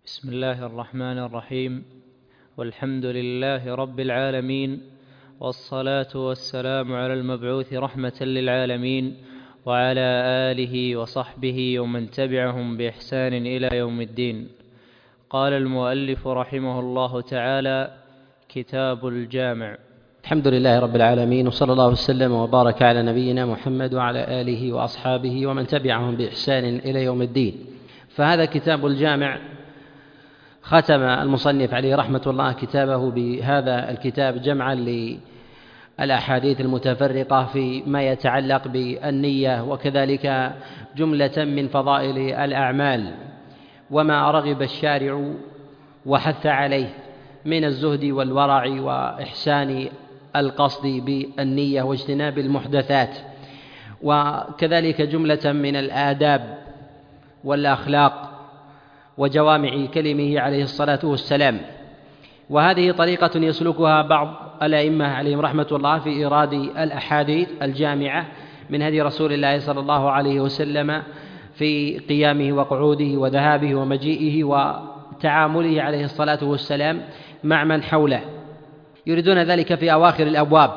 بسم الله الرحمن الرحيم، والحمد لله رب العالمين، والصلاة والسلام على المبعوث رحمة للعالمين، وعلى آله وصحبه ومن تبعهم بإحسان إلى يوم الدين. قال المؤلف رحمه الله تعالى: كتاب الجامع. الحمد لله رب العالمين، وصلى الله وسلم وبارك على نبينا محمد وعلى آله وأصحابه ومن تبعهم بإحسان إلى يوم الدين. فهذا كتاب الجامع. ختم المصنف عليه رحمة الله كتابه بهذا الكتاب جمعا للأحاديث المتفرقة فيما يتعلق بالنية، وكذلك جملة من فضائل الأعمال وما رغب الشارع وحث عليه من الزهد والورع وإحسان القصد بالنية واجتناب المحدثات، وكذلك جملة من الآداب والأخلاق وجوامع كلمه عليه الصلاة والسلام. وهذه طريقة يسلكها بعض الأئمة عليهم رحمة الله في إيراد الأحاديث الجامعة من هدي رسول الله صلى الله عليه وسلم في قيامه وقعوده وذهابه ومجيئه وتعامله عليه الصلاة والسلام مع من حوله، يريدون ذلك في أواخر الأبواب.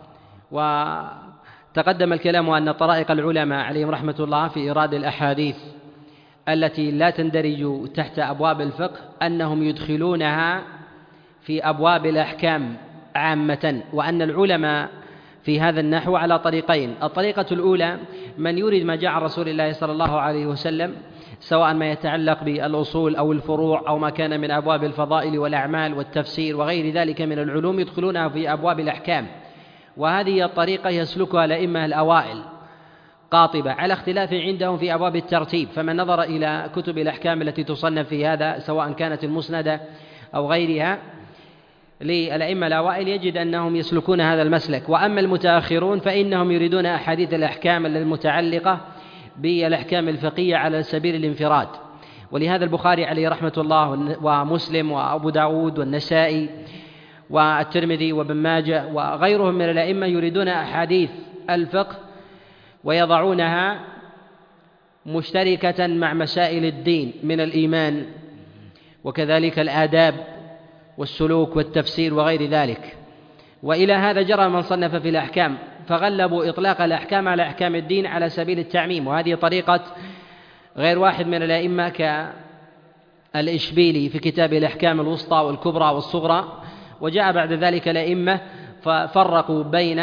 وتقدم الكلام أن طرائق العلماء عليهم رحمة الله في إيراد الأحاديث التي لا تندرج تحت أبواب الفقه أنهم يدخلونها في أبواب الأحكام عامة، وأن العلماء في هذا النحو على طريقين: الطريقة الأولى من يريد ما جاء عن رسول الله صلى الله عليه وسلم، سواء ما يتعلق بالأصول أو الفروع أو ما كان من أبواب الفضائل والأعمال والتفسير وغير ذلك من العلوم، يدخلونها في أبواب الأحكام. وهذه الطريقة يسلكها الأئمة الأوائل قاطبة على اختلاف عندهم في أبواب الترتيب. فمن نظر إلى كتب الأحكام التي تصنف في هذا سواء كانت المسندة أو غيرها للأئمة الأوائل يجد أنهم يسلكون هذا المسلك. وأما المتأخرون فإنهم يريدون أحاديث الأحكام المتعلقة بالأحكام الفقهية على سبيل الانفراد. ولهذا البخاري عليه رحمة الله ومسلم وأبو داود والنسائي والترمذي وابن ماجه وغيرهم من الأئمة يريدون أحاديث الفقه ويضعونها مشتركة مع مسائل الدين من الإيمان وكذلك الآداب والسلوك والتفسير وغير ذلك. وإلى هذا جرى من صنف في الأحكام فغلبوا إطلاق الأحكام على أحكام الدين على سبيل التعميم، وهذه طريقة غير واحد من الأئمة كالإشبيلي في كتاب الأحكام الوسطى والكبرى والصغرى. وجاء بعد ذلك الأئمة ففرقوا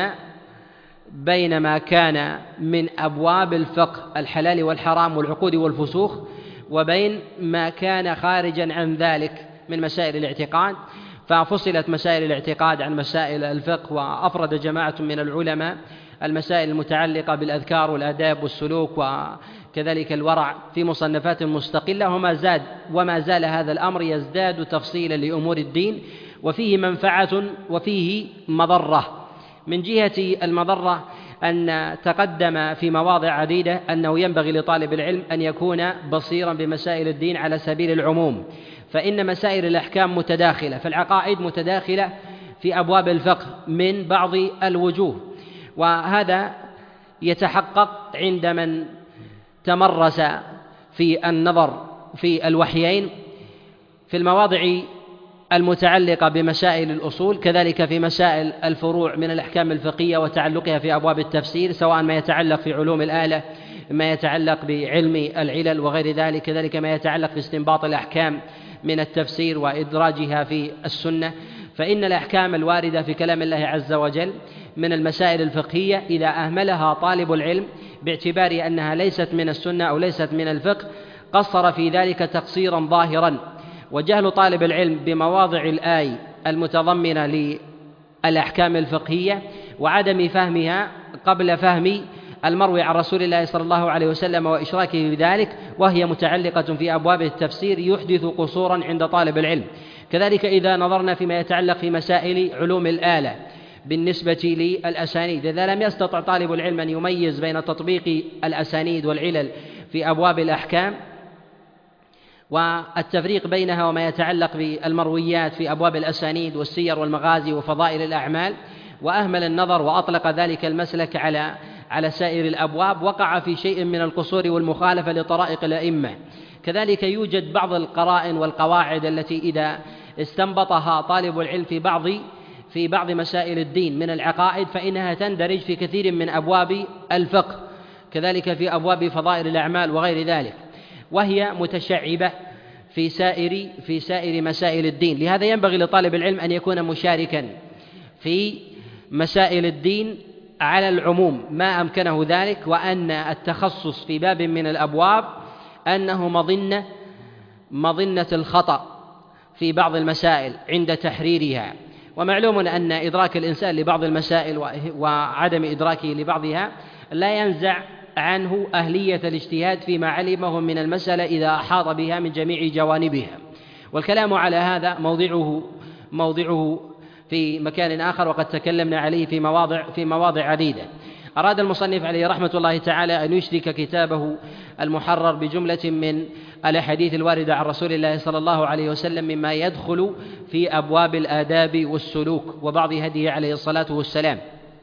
بين ما كان من أبواب الفقه الحلال والحرام والعقود والفسوخ وبين ما كان خارجا عن ذلك من مسائل الاعتقاد، ففصلت مسائل الاعتقاد عن مسائل الفقه. وأفرد جماعة من العلماء المسائل المتعلقة بالأذكار والآداب والسلوك وكذلك الورع في مصنفات مستقلة. وما زال هذا الأمر يزداد تفصيلا لأمور الدين، وفيه منفعة وفيه مضرة. من جهة المضرة أن تقدم في مواضع عديدة أنه ينبغي لطالب العلم أن يكون بصيرا بمسائل الدين على سبيل العموم، فإن مسائل الأحكام متداخلة، فالعقائد متداخلة في أبواب الفقه من بعض الوجوه، وهذا يتحقق عند من تمرس في النظر في الوحيين في المواضع المتعلقة بمسائل الأصول، كذلك في مسائل الفروع من الأحكام الفقهية وتعلقها في أبواب التفسير، سواء ما يتعلق في علوم الآلة، ما يتعلق بعلم العلل وغير ذلك، كذلك ما يتعلق في استنباط الأحكام من التفسير وإدراجها في السنة. فإن الأحكام الواردة في كلام الله عز وجل من المسائل الفقهية إذا أهملها طالب العلم باعتبار أنها ليست من السنة أو ليست من الفقه قصر في ذلك تقصيرا ظاهرا. وجهل طالب العلم بمواضع الآي المتضمنة للأحكام الفقهية وعدم فهمها قبل فهم المروي عن رسول الله صلى الله عليه وسلم وإشراكه بذلك وهي متعلقة في أبواب التفسير يحدث قصورا عند طالب العلم. كذلك إذا نظرنا فيما يتعلق في مسائل علوم الآلة بالنسبة للأسانيد، إذا لم يستطع طالب العلم أن يميز بين تطبيق الأسانيد والعلل في أبواب الأحكام والتفريق بينها وما يتعلق بالمرويات في أبواب الأسانيد والسير والمغازي وفضائل الأعمال، وأهمل النظر وأطلق ذلك المسلك على سائر الأبواب، وقع في شيء من القصور والمخالفة لطرائق الأئمة. كذلك يوجد بعض القرائن والقواعد التي إذا استنبطها طالب العلم في بعض مسائل الدين من العقائد فإنها تندرج في كثير من أبواب الفقه، كذلك في أبواب فضائل الأعمال وغير ذلك، وهي متشعبة في سائر مسائل الدين. لهذا ينبغي لطالب العلم أن يكون مشاركا في مسائل الدين على العموم ما أمكنه ذلك، وأن التخصص في باب من الأبواب أنه مظنة الخطأ في بعض المسائل عند تحريرها. ومعلوم أن إدراك الإنسان لبعض المسائل وعدم إدراكه لبعضها لا ينزع عنه أهلية الاجتهاد فيما علمه من المسألة إذا أحاط بها من جميع جوانبها. والكلام على هذا موضعه في مكان آخر، وقد تكلمنا عليه في مواضع عديدة. أراد المصنف عليه رحمة الله تعالى أن يشرك كتابه المحرر بجملة من الأحاديث الواردة عن رسول الله صلى الله عليه وسلم مما يدخل في أبواب الآداب والسلوك وبعض هديه عليه الصلاة والسلام.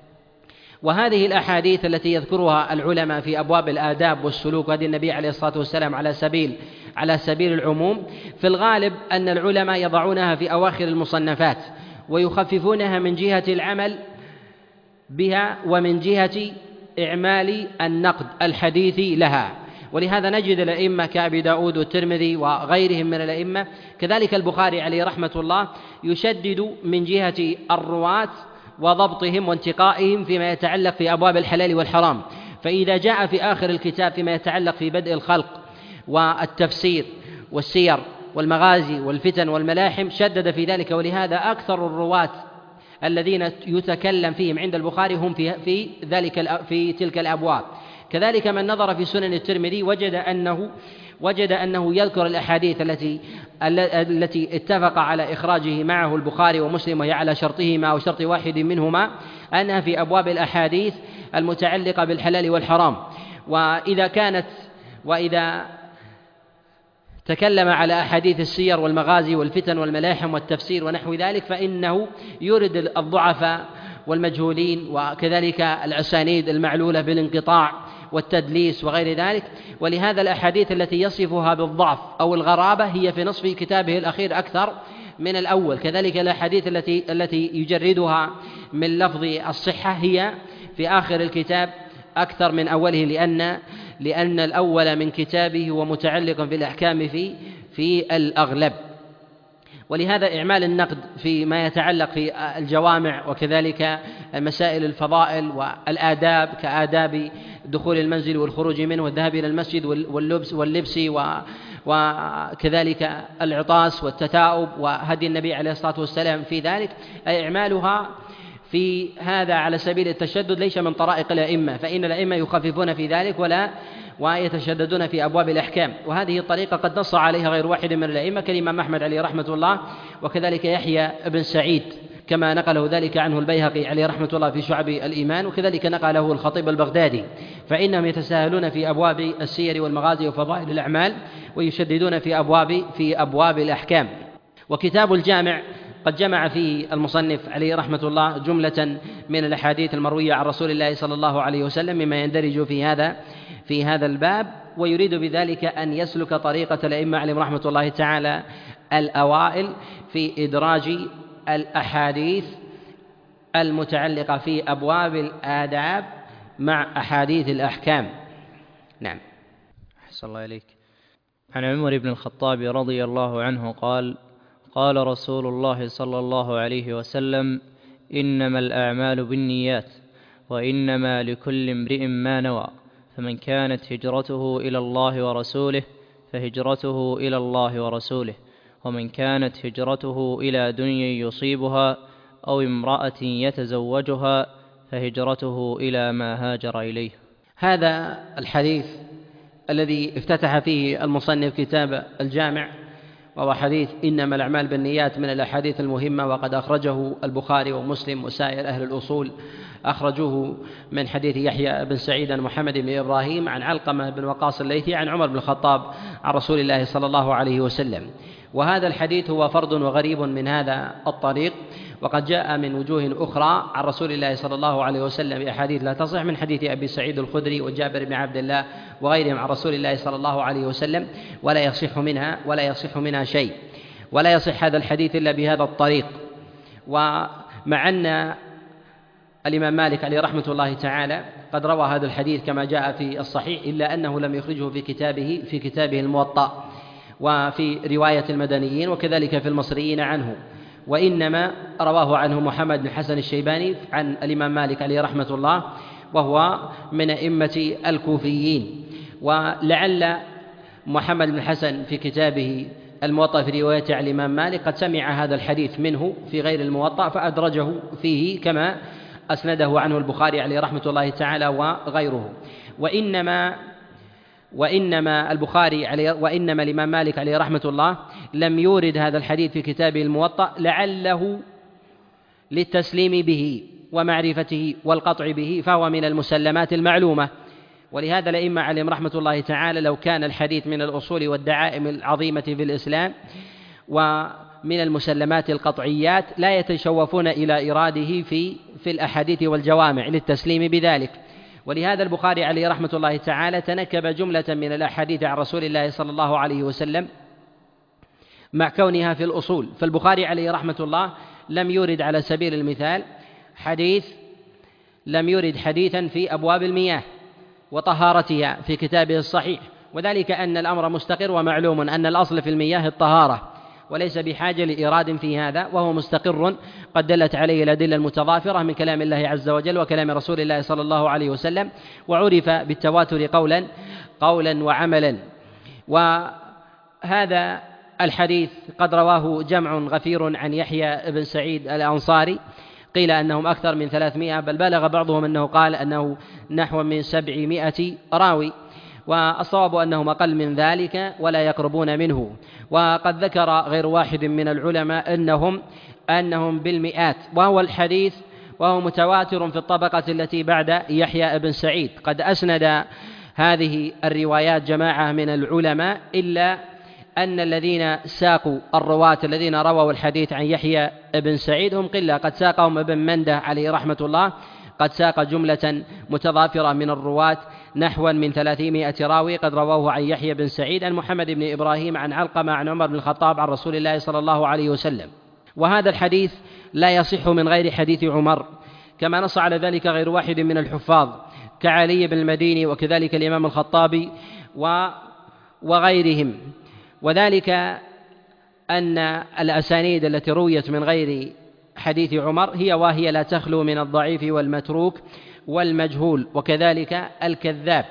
وهذه الأحاديث التي يذكرها العلماء في أبواب الآداب والسلوك وهدي النبي عليه الصلاة والسلام على سبيل العموم، في الغالب أن العلماء يضعونها في أواخر المصنفات ويخففونها من جهة العمل بها ومن جهة إعمال النقد الحديث لها. ولهذا نجد الأئمة كأبي داود والترمذي وغيرهم من الأئمة، كذلك البخاري عليه رحمة الله، يشدد من جهة الرواة وضبطهم وانتقائهم فيما يتعلق في أبواب الحلال والحرام. فإذا جاء في آخر الكتاب فيما يتعلق في بدء الخلق والتفسير والسير والمغازي والفتن والملاحم شدد في ذلك. ولهذا أكثر الرواة الذين يتكلم فيهم عند البخاري هم في تلك الأبواب. كذلك من نظر في سنن الترمذي وجد أنه يذكر الأحاديث التي اتفق على إخراجه معه البخاري ومسلم، وهي على شرطهما أو شرط واحد منهما، أنها في أبواب الأحاديث المتعلقة بالحلال والحرام. وإذا تكلم على أحاديث السير والمغازي والفتن والملاحم والتفسير ونحو ذلك فإنه يورد الضعفاء والمجهولين وكذلك الأسانيد المعلولة بالانقطاع والتدليس وغير ذلك. ولهذا الأحاديث التي يصفها بالضعف أو الغرابة هي في نصف كتابه الأخير أكثر من الأول. كذلك الأحاديث التي يجردها من لفظ الصحة هي في آخر الكتاب أكثر من أوله، لأن الأول من كتابه هو متعلق بالأحكام في الأغلب. ولهذا إعمال النقد فيما يتعلق في الجوامع وكذلك مسائل الفضائل والآداب كآداب دخول المنزل والخروج منه والذهاب إلى المسجد واللبس وكذلك العطاس والتثاؤب وهدي النبي عليه الصلاة والسلام في ذلك، أي إعمالها في هذا على سبيل التشدد ليس من طرائق الأئمة، فإن الأئمة يخففون في ذلك ويتشددون في أبواب الأحكام. وهذه الطريقة قد نص عليها غير واحد من الأئمة كالإمام أحمد عليه رحمة الله، وكذلك يحيى بن سعيد كما نقله ذلك عنه البيهقي عليه رحمة الله في شعب الإيمان، وكذلك نقله الخطيب البغدادي، فإنهم يتساهلون في أبواب السير والمغازي وفضائل الأعمال ويشددون في أبواب الأحكام. وكتاب الجامع قد جمع فيه المصنف عليه رحمة الله جملة من الأحاديث المروية عن رسول الله صلى الله عليه وسلم مما يندرج في هذا الباب، ويريد بذلك أن يسلك طريقة الأئمة عليهم رحمة الله تعالى الأوائل في إدراج الأحاديث المتعلقة في أبواب الآداب مع أحاديث الأحكام. نعم. أحسن الله إليك. عن عمر بن الخطاب رضي الله عنه قال: قال رسول الله صلى الله عليه وسلم: إنما الأعمال بالنيات وإنما لكل امرئ ما نوى، فمن كانت هجرته إلى الله ورسوله فهجرته إلى الله ورسوله، ومن كانت هجرته إلى دنيا يصيبها أو امرأة يتزوجها فهجرته إلى ما هاجر إليه. هذا الحديث الذي افتتح فيه المصنف كتاب الجامع وهو حديث إنما الأعمال بالنيات من الأحاديث المهمة، وقد أخرجه البخاري ومسلم وسائر أهل الأصول أخرجوه من حديث يحيى بن سعيد عن محمد بن إبراهيم عن علقمة بن وقاص الليثي عن عمر بن الخطاب عن رسول الله صلى الله عليه وسلم. وهذا الحديث هو فرد وغريب من هذا الطريق، وقد جاء من وجوه أخرى عن رسول الله صلى الله عليه وسلم بأحاديث لا تصح من حديث أبي سعيد الخدري وجابر بن عبد الله وغيرهم عن رسول الله صلى الله عليه وسلم، ولا يصح منها شيء، ولا يصح هذا الحديث إلا بهذا الطريق. ومع أن الإمام مالك عليه رحمة الله تعالى قد روى هذا الحديث كما جاء في الصحيح، إلا أنه لم يخرجه في كتابه الموطأ وفي رواية المدنيين وكذلك في المصريين عنه، وإنما رواه عنه محمد بن حسن الشيباني عن الإمام مالك عليه رحمة الله، وهو من أئمة الكوفيين. ولعل محمد بن حسن في كتابه الموطأ في رواية عن الإمام مالك قد سمع هذا الحديث منه في غير الموطأ فأدرجه فيه كما أسنده عنه البخاري عليه رحمة الله تعالى وغيره. وإنما الإمام مالك عليه رحمة الله لم يورد هذا الحديث في كتابه الموطأ لعله للتسليم به ومعرفته والقطع به، فهو من المسلمات المعلومة. ولهذا الأئمة عليهم رحمة الله تعالى لو كان الحديث من الأصول والدعائم العظيمة في الإسلام ومن المسلمات القطعيات لا يتشوفون إلى إيراده في الأحاديث والجوامع للتسليم بذلك. ولهذا البخاري عليه رحمة الله تعالى تنكب جملة من الأحاديث عن رسول الله صلى الله عليه وسلم مع كونها في الأصول. فالبخاري عليه رحمة الله لم يورد على سبيل المثال حديثا في أبواب المياه وطهارتها في كتابه الصحيح، وذلك أن الأمر مستقر ومعلوم أن الأصل في المياه الطهارة، وليس بحاجة لإيراد في هذا، وهو مستقر قد دلت عليه الأدلة المتضافرة من كلام الله عز وجل وكلام رسول الله صلى الله عليه وسلم، وعرف بالتواتر قولا وعملا. وهذا الحديث قد رواه جمع غفير عن يحيى بن سعيد الأنصاري، قيل أنهم أكثر من 300، بل بلغ بعضهم أنه قال أنه نحو من 700 راوي، والصواب أنهم أقل من ذلك ولا يقربون منه. وقد ذكر غير واحد من العلماء أنهم بالمئات، وهو متواتر في الطبقة التي بعد يحيى بن سعيد. قد أسند هذه الروايات جماعة من العلماء، إلا أن الذين ساقوا الرواة الذين رووا الحديث عن يحيى بن سعيد هم قلة. قد ساقهم ابن منده عليه رحمة الله، قد ساق جملة متضافرة من الرواة نحوا من 300 راوي قد رووه عن يحيى بن سعيد عن محمد بن إبراهيم عن علقمة عن عمر بن الخطاب عن رسول الله صلى الله عليه وسلم. وهذا الحديث لا يصح من غير حديث عمر، كما نص على ذلك غير واحد من الحفاظ كعلي بن المديني وكذلك الإمام الخطابي وغيرهم. وذلك أن الأسانيد التي رويت من غير حديث عمر وهي لا تخلو من الضعيف والمتروك والمجهول وكذلك الكذاب.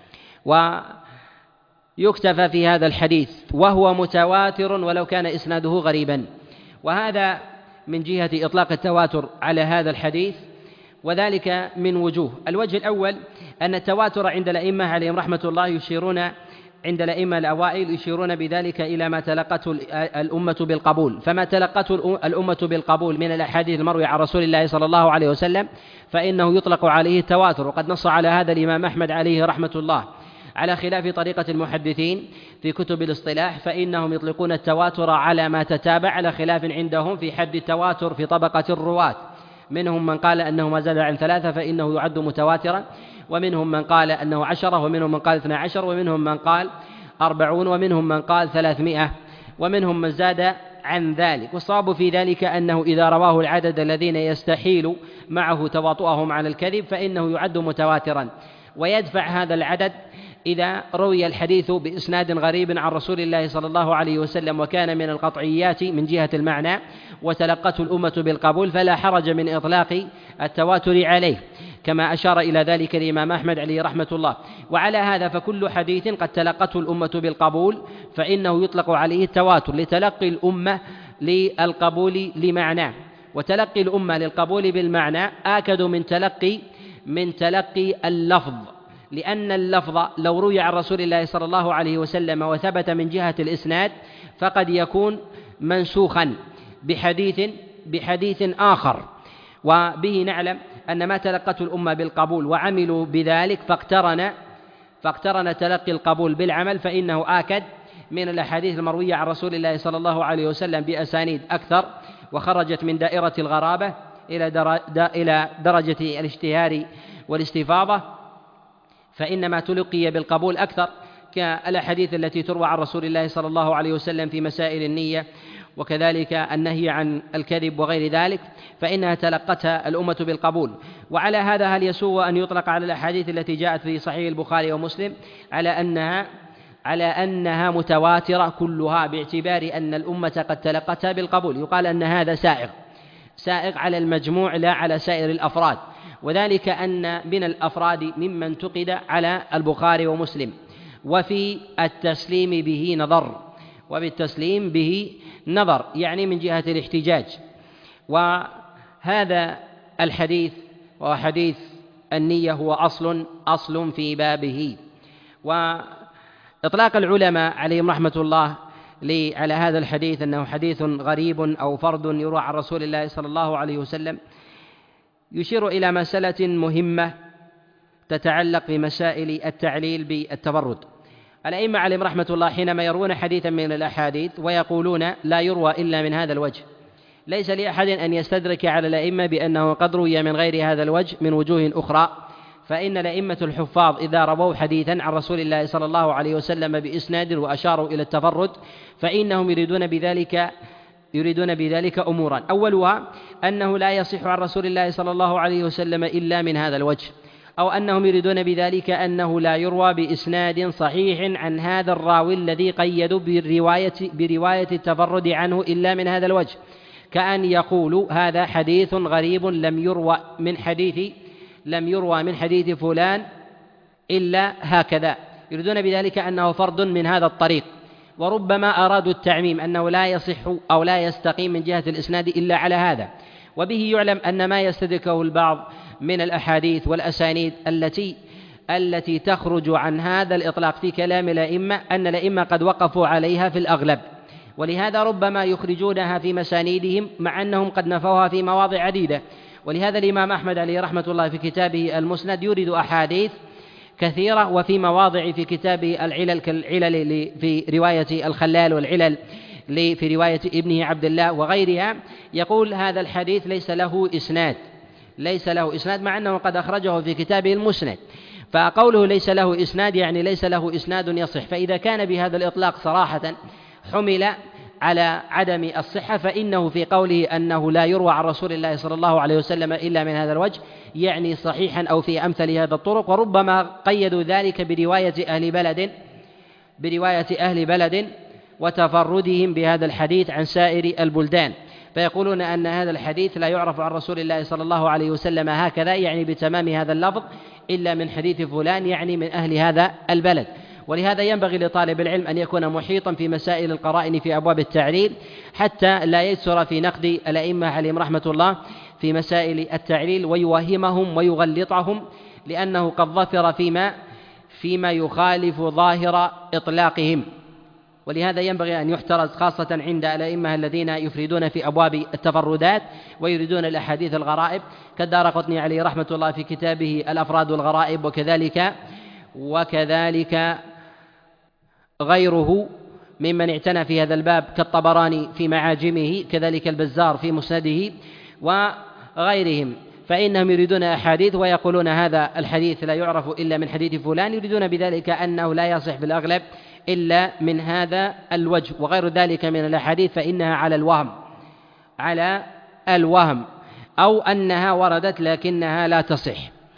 ويكتفى في هذا الحديث وهو متواتر ولو كان إسناده غريبا، وهذا من جهة إطلاق التواتر على هذا الحديث، وذلك من وجوه. الوجه الأول أن التواتر عند الأئمة عليهم رحمة الله عند الأئمة الأوائل يشيرون بذلك إلى ما تلقته الأمة بالقبول. فما تلقته الأمة بالقبول من الأحاديث المروية عن رسول الله صلى الله عليه وسلم فإنه يطلق عليه التواتر. وقد نص على هذا الإمام أحمد عليه رحمة الله، على خلاف طريقة المحدثين في كتب الاصطلاح، فإنهم يطلقون التواتر على ما تتابع، على خلاف عندهم في حد التواتر في طبقة الرواة. منهم من قال أنه ما زاد عن 3 فإنه يعد متواترا، ومنهم من قال أنه 10، ومنهم من قال 12، ومنهم من قال 40، ومنهم من قال 300، ومنهم من زاد عن ذلك. والصواب في ذلك أنه إذا رواه العدد الذين يستحيل معه تواطؤهم على الكذب فإنه يعد متواترا، ويدفع هذا العدد إذا روي الحديث بإسناد غريب عن رسول الله صلى الله عليه وسلم وكان من القطعيات من جهة المعنى وتلقته الأمة بالقبول، فلا حرج من إطلاق التواتر عليه، كما أشار إلى ذلك الإمام أحمد عليه رحمة الله. وعلى هذا فكل حديث قد تلقته الأمة بالقبول فإنه يطلق عليه التواتر لتلقي الأمة للقبول لمعناه. وتلقي الأمة للقبول بالمعنى آكد من تلقي اللفظ، لأن اللفظ لو روي عن رسول الله صلى الله عليه وسلم وثبت من جهة الإسناد فقد يكون منسوخا بحديث آخر. وبه نعلم أن ما تلقته الأمة بالقبول وعملوا بذلك فاقترن تلقي القبول بالعمل، فإنه آكد من الأحاديث المروية عن رسول الله صلى الله عليه وسلم بأسانيد أكثر، وخرجت من دائرة الغرابة إلى درجة الاشتهار والاستفاضة، فإنما تلقي بالقبول أكثر، كالأحاديث التي تروى عن رسول الله صلى الله عليه وسلم في مسائل النية، وكذلك النهي عن الكذب وغير ذلك، فإنها تلقتها الأمة بالقبول. وعلى هذا هل يسوغ أن يطلق على الأحاديث التي جاءت في صحيح البخاري ومسلم على أنها متواترة كلها، باعتبار أن الأمة قد تلقتها بالقبول؟ يقال أن هذا سائغ على المجموع لا على سائر الأفراد، وذلك أن من الأفراد ممن انتقد على البخاري ومسلم، وفي التسليم به نظر، يعني من جهة الاحتجاج. وهذا الحديث وهو حديث النية هو أصل في بابه. وإطلاق العلماء عليهم رحمة الله على هذا الحديث أنه حديث غريب أو فرد يروى عن رسول الله صلى الله عليه وسلم يشير إلى مسألة مهمة تتعلق بمسائل التعليل بالتفرد. الأئمة عليهم رحمة الله حينما يروون حديثا من الأحاديث ويقولون لا يروى إلا من هذا الوجه، ليس لأحد أن يستدرك على الأئمة بأنه قد روي من غير هذا الوجه من وجوه أخرى، فإن الأئمة الحفاظ إذا رووا حديثا عن رسول الله صلى الله عليه وسلم بإسناد وأشاروا إلى التفرد فإنهم يريدون بذلك أمورا، أولها أنه لا يصح عن رسول الله صلى الله عليه وسلم إلا من هذا الوجه، أو أنهم يريدون بذلك أنه لا يروى بإسناد صحيح عن هذا الراوي الذي قيدوا برواية التفرد عنه إلا من هذا الوجه، كأن يقولوا هذا حديث غريب لم يروى من حديث فلان إلا هكذا، يريدون بذلك أنه فرد من هذا الطريق. وربما أرادوا التعميم أنه لا يصح أو لا يستقيم من جهة الإسناد إلا على هذا. وبه يعلم أن ما يستدركه البعض من الأحاديث والأسانيد التي تخرج عن هذا الإطلاق في كلام الأئمة أن الأئمة قد وقفوا عليها في الأغلب، ولهذا ربما يخرجونها في مسانيدهم مع أنهم قد نفوها في مواضع عديدة. ولهذا الإمام أحمد عليه رحمة الله في كتابه المسند يورد أحاديث كثيرة، وفي مواضع في كتابه العلل كالعلل في رواية الخلال، والعلل في رواية ابنه عبد الله وغيرها، يقول هذا الحديث ليس له إسناد مع أنه قد أخرجه في كتابه المسند. فقوله ليس له إسناد يعني ليس له إسناد يصح، فإذا كان بهذا الإطلاق صراحة حمل على عدم الصحة، فإنه في قوله أنه لا يروى عن رسول الله صلى الله عليه وسلم إلا من هذا الوجه يعني صحيحا أو في أمثل هذا الطرق. وربما قيدوا ذلك برواية أهل بلد وتفردهم بهذا الحديث عن سائر البلدان، فيقولون أن هذا الحديث لا يعرف عن رسول الله صلى الله عليه وسلم هكذا يعني بتمام هذا اللفظ إلا من حديث فلان يعني من أهل هذا البلد. ولهذا ينبغي لطالب العلم أن يكون محيطا في مسائل القرائن في أبواب التعليل حتى لا يسر في نقد الأئمة عليهم رحمة الله في مسائل التعليل ويوهمهم ويغلطهم، لأنه قد ظفر فيما يخالف ظاهر إطلاقهم. ولهذا ينبغي أن يحترز خاصة عند الأئمة الذين يفردون في أبواب التفردات ويريدون الأحاديث الغرائب، كالدارقطني عليه رحمة الله في كتابه الأفراد والغرائب، وكذلك غيره ممن اعتنى في هذا الباب كالطبراني في معاجمه، كذلك البزار في مسنده وغيرهم، فإنهم يريدون أحاديث ويقولون هذا الحديث لا يعرف إلا من حديث فلان، يريدون بذلك أنه لا يصح بالأغلب إلا من هذا الوجه، وغير ذلك من الأحاديث فإنها على الوهم أو أنها وردت لكنها لا تصح.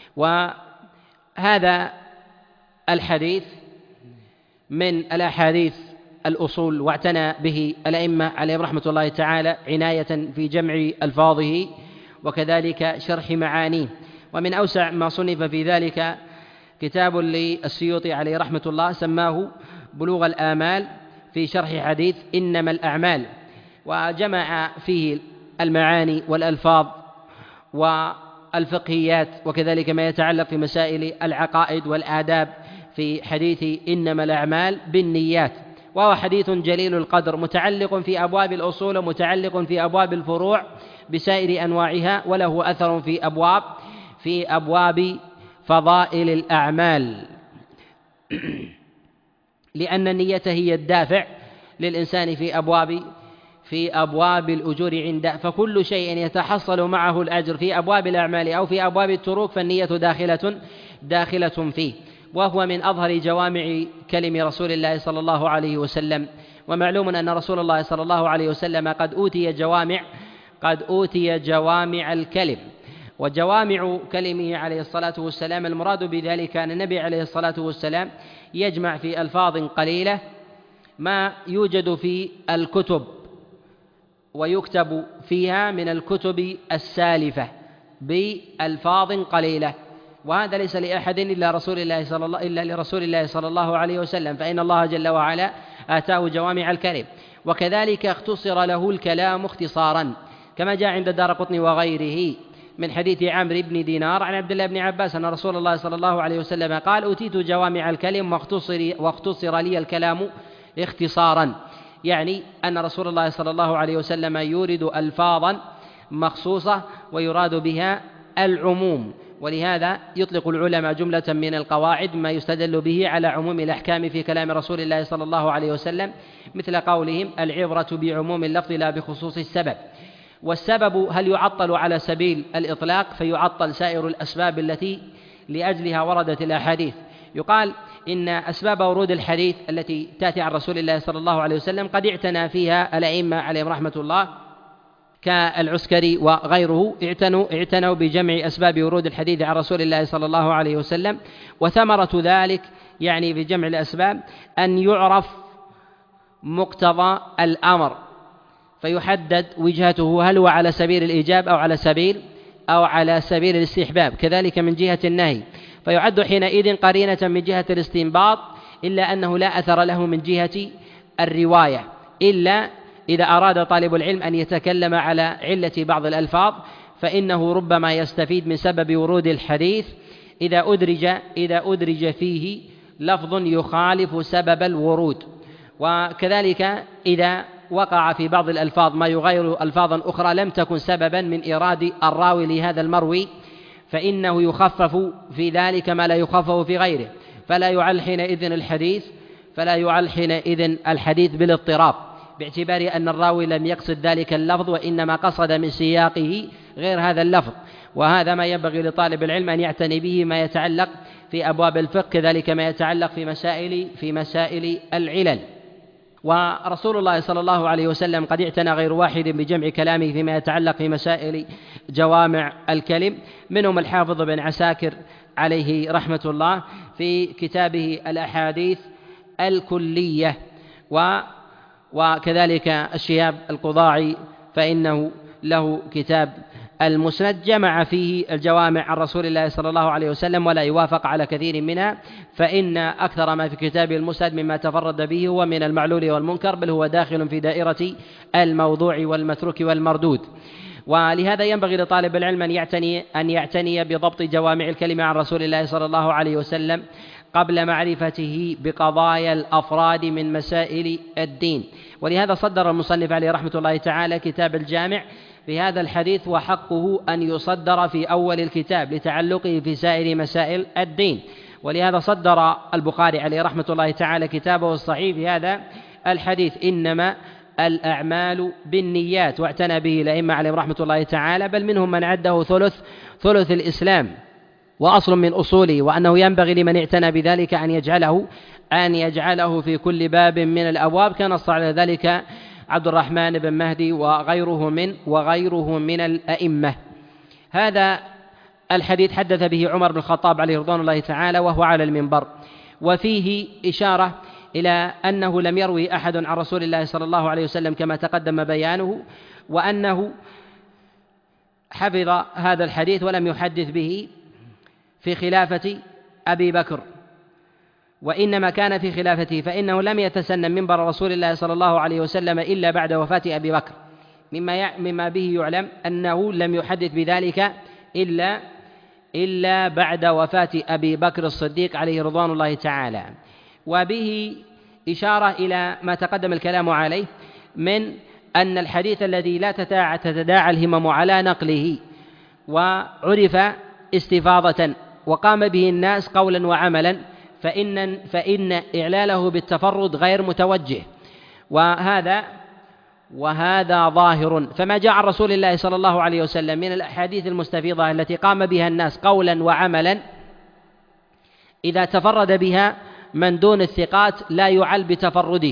وهذا الحديث من الأحاديث الأصول، واعتنى به الأئمة عليهم رحمة الله تعالى عناية في جمع ألفاظه وكذلك شرح معانيه. ومن أوسع ما صنف في ذلك كتاب للسيوطي عليه رحمة الله سماه بلوغ الآمال في شرح حديث إنما الأعمال، وجمع فيه المعاني والألفاظ والفقهيات وكذلك ما يتعلق في مسائل العقائد والآداب في حديث إنما الأعمال بالنيات، وهو حديث جليل القدر متعلق في أبواب الأصول ومتعلق في أبواب الفروع بسائر أنواعها، وله أثر في أبواب فضائل الأعمال. لأن النية هي الدافع للإنسان في أبواب الأجور عنده، فكل شيء يتحصل معه الأجر في أبواب الأعمال أو في أبواب التروك فالنية داخلة فيه، وهو من أظهر جوامع كلم رسول الله صلى الله عليه وسلم. ومعلوم أن رسول الله صلى الله عليه وسلم قد أوتي جوامع الكلم. وجوامع كلمه عليه الصلاة والسلام المراد بذلك أن النبي عليه الصلاة والسلام يجمع في ألفاظ قليلة ما يوجد في الكتب ويكتب فيها من الكتب السالفة بألفاظ قليلة، وهذا ليس لأحد إلا لرسول الله صلى الله عليه وسلم، فإن الله جل وعلا آتاه جوامع الكلم. وكذلك اختصر له الكلام اختصارا، كما جاء عند الدارقطني وغيره من حديث عمرو بن دينار عن عبد الله بن عباس أن رسول الله صلى الله عليه وسلم قال: أوتيت جوامع الكلم واختصر لي الكلام اختصارا، يعني أن رسول الله صلى الله عليه وسلم يورد ألفاظا مخصوصة ويراد بها العموم. ولهذا يطلق العلماء جملة من القواعد ما يستدل به على عموم الأحكام في كلام رسول الله صلى الله عليه وسلم، مثل قولهم: العبرة بعموم اللفظ لا بخصوص السبب. والسبب هل يعطل على سبيل الإطلاق فيعطل سائر الأسباب التي لأجلها وردت الأحاديث. يقال إن أسباب ورود الحديث التي تأتي عن رسول الله صلى الله عليه وسلم قد اعتنى فيها الأئمة عليهم رحمة الله كالعسكري وغيره، اعتنوا بجمع أسباب ورود الحديث عن رسول الله صلى الله عليه وسلم. وثمرة ذلك يعني بجمع الأسباب أن يعرف مقتضى الأمر فيحدد وجهته، هل هو على سبيل الإيجاب أو على سبيل الاستحباب، كذلك من جهة النهي، فيعد حينئذ قرينة من جهة الاستنباط، إلا أنه لا أثر له من جهة الرواية، إلا إذا أراد طالب العلم أن يتكلم على علة بعض الألفاظ فإنه ربما يستفيد من سبب ورود الحديث إذا أدرج فيه لفظ يخالف سبب الورود. وكذلك إذا وقع في بعض الألفاظ ما يغير ألفاظا أخرى لم تكن سببا من إيراد الراوي لهذا المروي فإنه يخفف في ذلك ما لا يخفف في غيره، فلا يعل حينئذ الحديث بالاضطراب، باعتبار أن الراوي لم يقصد ذلك اللفظ وإنما قصد من سياقه غير هذا اللفظ. وهذا ما ينبغي لطالب العلم أن يعتني به ما يتعلق في أبواب الفقه، كذلك ما يتعلق في مسائل العلل. ورسول الله صلى الله عليه وسلم قد اعتنى غير واحد بجمع كلامه فيما يتعلق في مسائل جوامع الكلم، منهم الحافظ بن عساكر عليه رحمة الله في كتابه الأحاديث الكلية، وكذلك الشهاب القضاعي فإنه له كتاب المسند جمع فيه الجوامع عن رسول الله صلى الله عليه وسلم ولا يوافق على كثير منها، فإن أكثر ما في كتاب المسند مما تفرد به هو من المعلول والمنكر، بل هو داخل في دائرة الموضوع والمتروك والمردود. ولهذا ينبغي لطالب العلم أن يعتني بضبط جوامع الكلمة عن رسول الله صلى الله عليه وسلم قبل معرفته بقضايا الأفراد من مسائل الدين. ولهذا صدر المصنف عليه رحمة الله تعالى كتاب الجامع في هذا الحديث، وحقه أن يصدر في أول الكتاب لتعلقه في سائر مسائل الدين. ولهذا صدر البخاري عليه رحمة الله تعالى كتابه الصحيح في هذا الحديث: إنما الأعمال بالنيات، واعتنى به الأئمة عليهم رحمة الله تعالى، بل منهم من عده ثلث الإسلام وأصل من أصوله، وأنه ينبغي لمن اعتنى بذلك أن يجعله في كل باب من الأبواب، كان نص على ذلك عبد الرحمن بن مهدي وغيره من الأئمة. هذا الحديث حدث به عمر بن الخطاب عليه رضوان الله تعالى وهو على المنبر، وفيه إشارة إلى أنه لم يروي أحد عن رسول الله صلى الله عليه وسلم كما تقدم بيانه، وأنه حفظ هذا الحديث ولم يحدث به في خلافة أبي بكر، وإنما كان في خلافته، فإنه لم يتسنن منبر رسول الله صلى الله عليه وسلم إلا بعد وفاة أبي بكر، مما به يعلم أنه لم يحدث بذلك إلا بعد وفاة أبي بكر الصديق عليه رضوان الله تعالى. وبه إشارة إلى ما تقدم الكلام عليه من أن الحديث الذي لا تتداعى الهمم على نقله وعرف استفاضة وقام به الناس قولا وعملا، فإن إعلاله بالتفرد غير متوجه، وهذا ظاهر. فما جاء عن رسول الله صلى الله عليه وسلم من الأحاديث المستفيضة التي قام بها الناس قولا وعملا إذا تفرد بها من دون الثقات لا يعل بتفرده،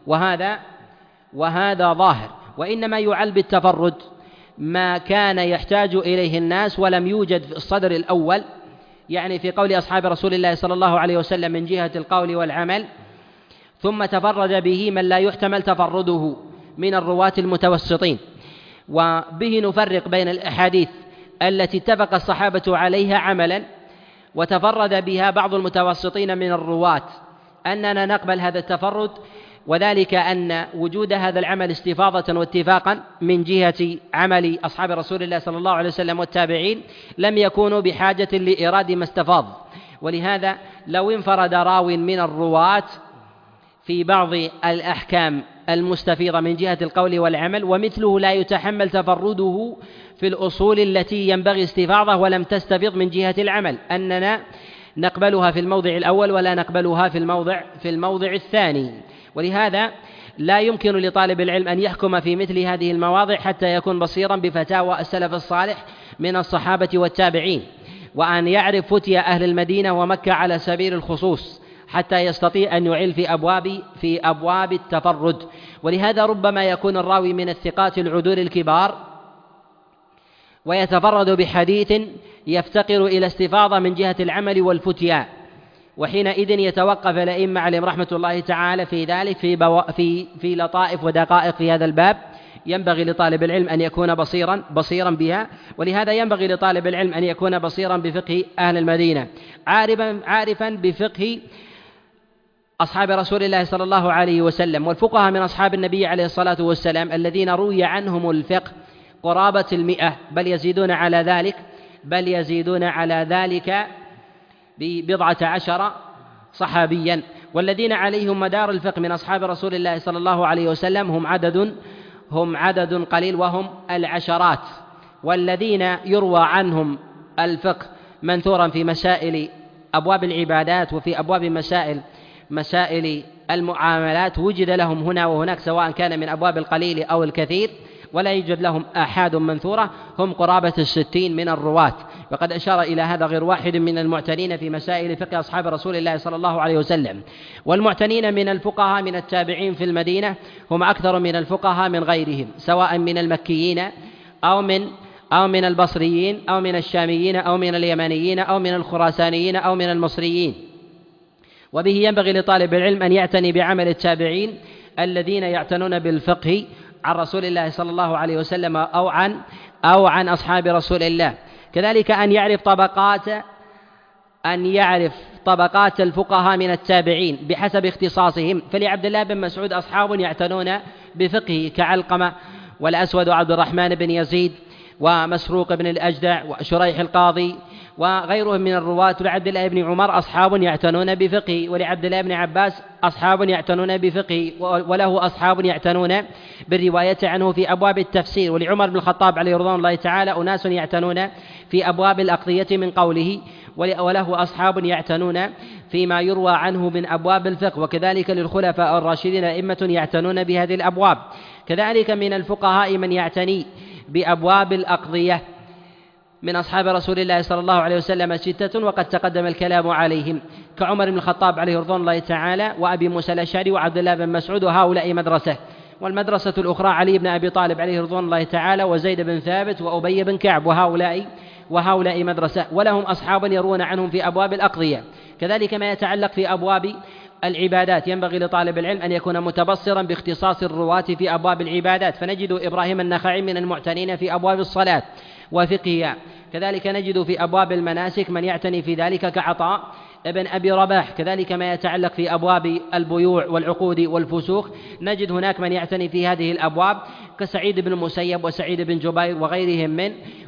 وهذا ظاهر. وإنما يعل بالتفرد ما كان يحتاج إليه الناس ولم يوجد في الصدر الأول، يعني في قول أصحاب رسول الله صلى الله عليه وسلم من جهة القول والعمل، ثم تفرد به من لا يحتمل تفرده من الرواة المتوسطين. وبه نفرق بين الأحاديث التي اتفق الصحابة عليها عملا وتفرد بها بعض المتوسطين من الرواة، أننا نقبل هذا التفرد، وذلك أن وجود هذا العمل استفاضة واتفاقا من جهة عمل أصحاب رسول الله صلى الله عليه وسلم والتابعين لم يكونوا بحاجة لإيراد ما استفاض. ولهذا لو انفرد راو من الرواة في بعض الأحكام المستفيضة من جهة القول والعمل ومثله لا يتحمل تفرده في الأصول التي ينبغي استفاضة ولم تستفض من جهة العمل، أننا نقبلها في الموضع الأول ولا نقبلها في الموضع الثاني. ولهذا لا يمكن لطالب العلم أن يحكم في مثل هذه المواضع حتى يكون بصيرا بفتاوى السلف الصالح من الصحابة والتابعين، وأن يعرف فتيا أهل المدينة ومكة على سبيل الخصوص حتى يستطيع أن يعل في أبواب التفرد. ولهذا ربما يكون الراوي من الثقات العدول الكبار ويتفرد بحديث يفتقر إلى استفاضة من جهة العمل والفتيا، وحينئذ يتوقف الأئمة عليهم رحمة الله تعالى في ذلك في لطائف ودقائق في هذا الباب ينبغي لطالب العلم أن يكون بصيرا بها. ولهذا ينبغي لطالب العلم أن يكون بصيرا بفقه أهل المدينة، عارفا بفقه أصحاب رسول الله صلى الله عليه وسلم والفقهاء من أصحاب النبي عليه الصلاة والسلام الذين روي عنهم الفقه قرابة 100، بل يزيدون على ذلك ب10 صحابيا. والذين عليهم مدار الفقه من أصحاب رسول الله صلى الله عليه وسلم هم عدد قليل وهم العشرات. والذين يروى عنهم الفقه منثورا في مسائل أبواب العبادات وفي أبواب مسائل المعاملات وجد لهم هنا وهناك سواء كان من أبواب القليل أو الكثير، ولا يوجد لهم آحاد منثورة، هم قرابة 60 من الرواة. وقد أشار إلى هذا غير واحد من المعتنين في مسائل فقه أصحاب رسول الله صلى الله عليه وسلم. والمعتنين من الفقهاء من التابعين في المدينة هم أكثر من الفقهاء من غيرهم، سواء من المكيين أو من البصريين أو من الشاميين أو من اليمنيين أو من الخراسانيين أو من المصريين. وبه ينبغي لطالب العلم أن يعتني بعمل التابعين الذين يعتنون بالفقه عن رسول الله صلى الله عليه وسلم أو عن أصحاب رسول الله. كذلك أن يعرف طبقات الفقهاء من التابعين بحسب اختصاصهم. فلعبد الله بن مسعود أصحاب يعتنون بفقهه كعلقمة والأسود وعبد الرحمن بن يزيد ومسروق بن الأجدع وشريح القاضي وغيرهم من الرواة. ولعبد الله بن عمر أصحاب يعتنون بفقهه، ولعبد الله بن عباس أصحاب يعتنون بفقهه، وله أصحاب يعتنون بالرواية عنه في أبواب التفسير. ولعمر بن الخطاب عليه رضوان الله تعالى أناس يعتنون في أبواب الأقضية من قوله، وله أصحاب يعتنون فيما يروى عنه من أبواب الفقه. وكذلك للخلفاء الراشدين أئمة يعتنون بهذه الأبواب. كذلك من الفقهاء من يعتني بأبواب الأقضية من أصحاب رسول الله صلى الله عليه وسلم 6، وقد تقدم الكلام عليهم، كعمر بن الخطاب عليه رضوان الله تعالى وأبي موسى الأشعري وعبد الله بن مسعود، وهؤلاء مدرسة. والمدرسة الأخرى علي بن أبي طالب عليه رضوان الله تعالى وزيد بن ثابت وأبي بن كعب، وهؤلاء مدرسة، ولهم أصحاب يروون عنهم في أبواب الأقضية. كذلك ما يتعلق في أبواب العبادات ينبغي لطالب العلم أن يكون متبصرا باختصاص الرواة في أبواب العبادات، فنجد إبراهيم النخعي من المعتنين في أبواب الصلاة وفقهها. كذلك نجد في أبواب المناسك من يعتني في ذلك كعطاء ابن أبي رباح. كذلك ما يتعلق في أبواب البيوع والعقود والفسوق نجد هناك من يعتني في هذه الأبواب كسعيد بن المسيب وسعيد بن جبير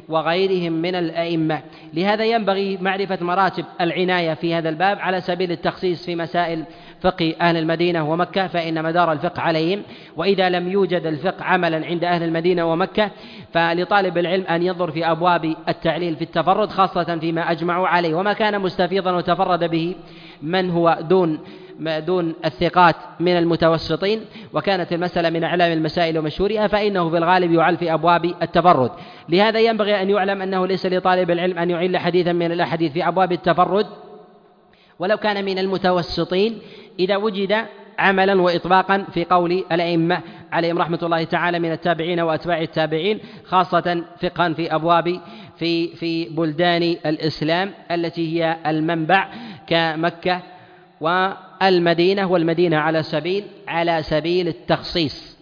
وغيرهم من الأئمة. لهذا ينبغي معرفة مراتب العناية في هذا الباب على سبيل التخصيص في مسائل فقه أهل المدينة ومكة، فإن مدار الفقه عليهم، وإذا لم يوجد الفقه عملا عند أهل المدينة ومكة فلطالب العلم أن ينظر في أبواب التعليل في التفرد، خاصة فيما أجمعوا عليه، وما كان مستفيضا وتفرد به من هو دون الثقات من المتوسطين، وكانت المسألة من أعلام المسائل ومشهورها، فإنه في الغالب يعل في أبواب التفرد. لهذا ينبغي أن يعلم أنه ليس لطالب العلم أن يعل حديثا من الأحاديث في أبواب التفرد ولو كان من المتوسطين، إذا وجد عملا وإطباقا في قول الأئمة عليهم رحمة الله تعالى من التابعين وأتباع التابعين، خاصة فقها في أبواب في بلدان الإسلام التي هي المنبع كمكة والمدينة، والمدينة على سبيل التخصيص.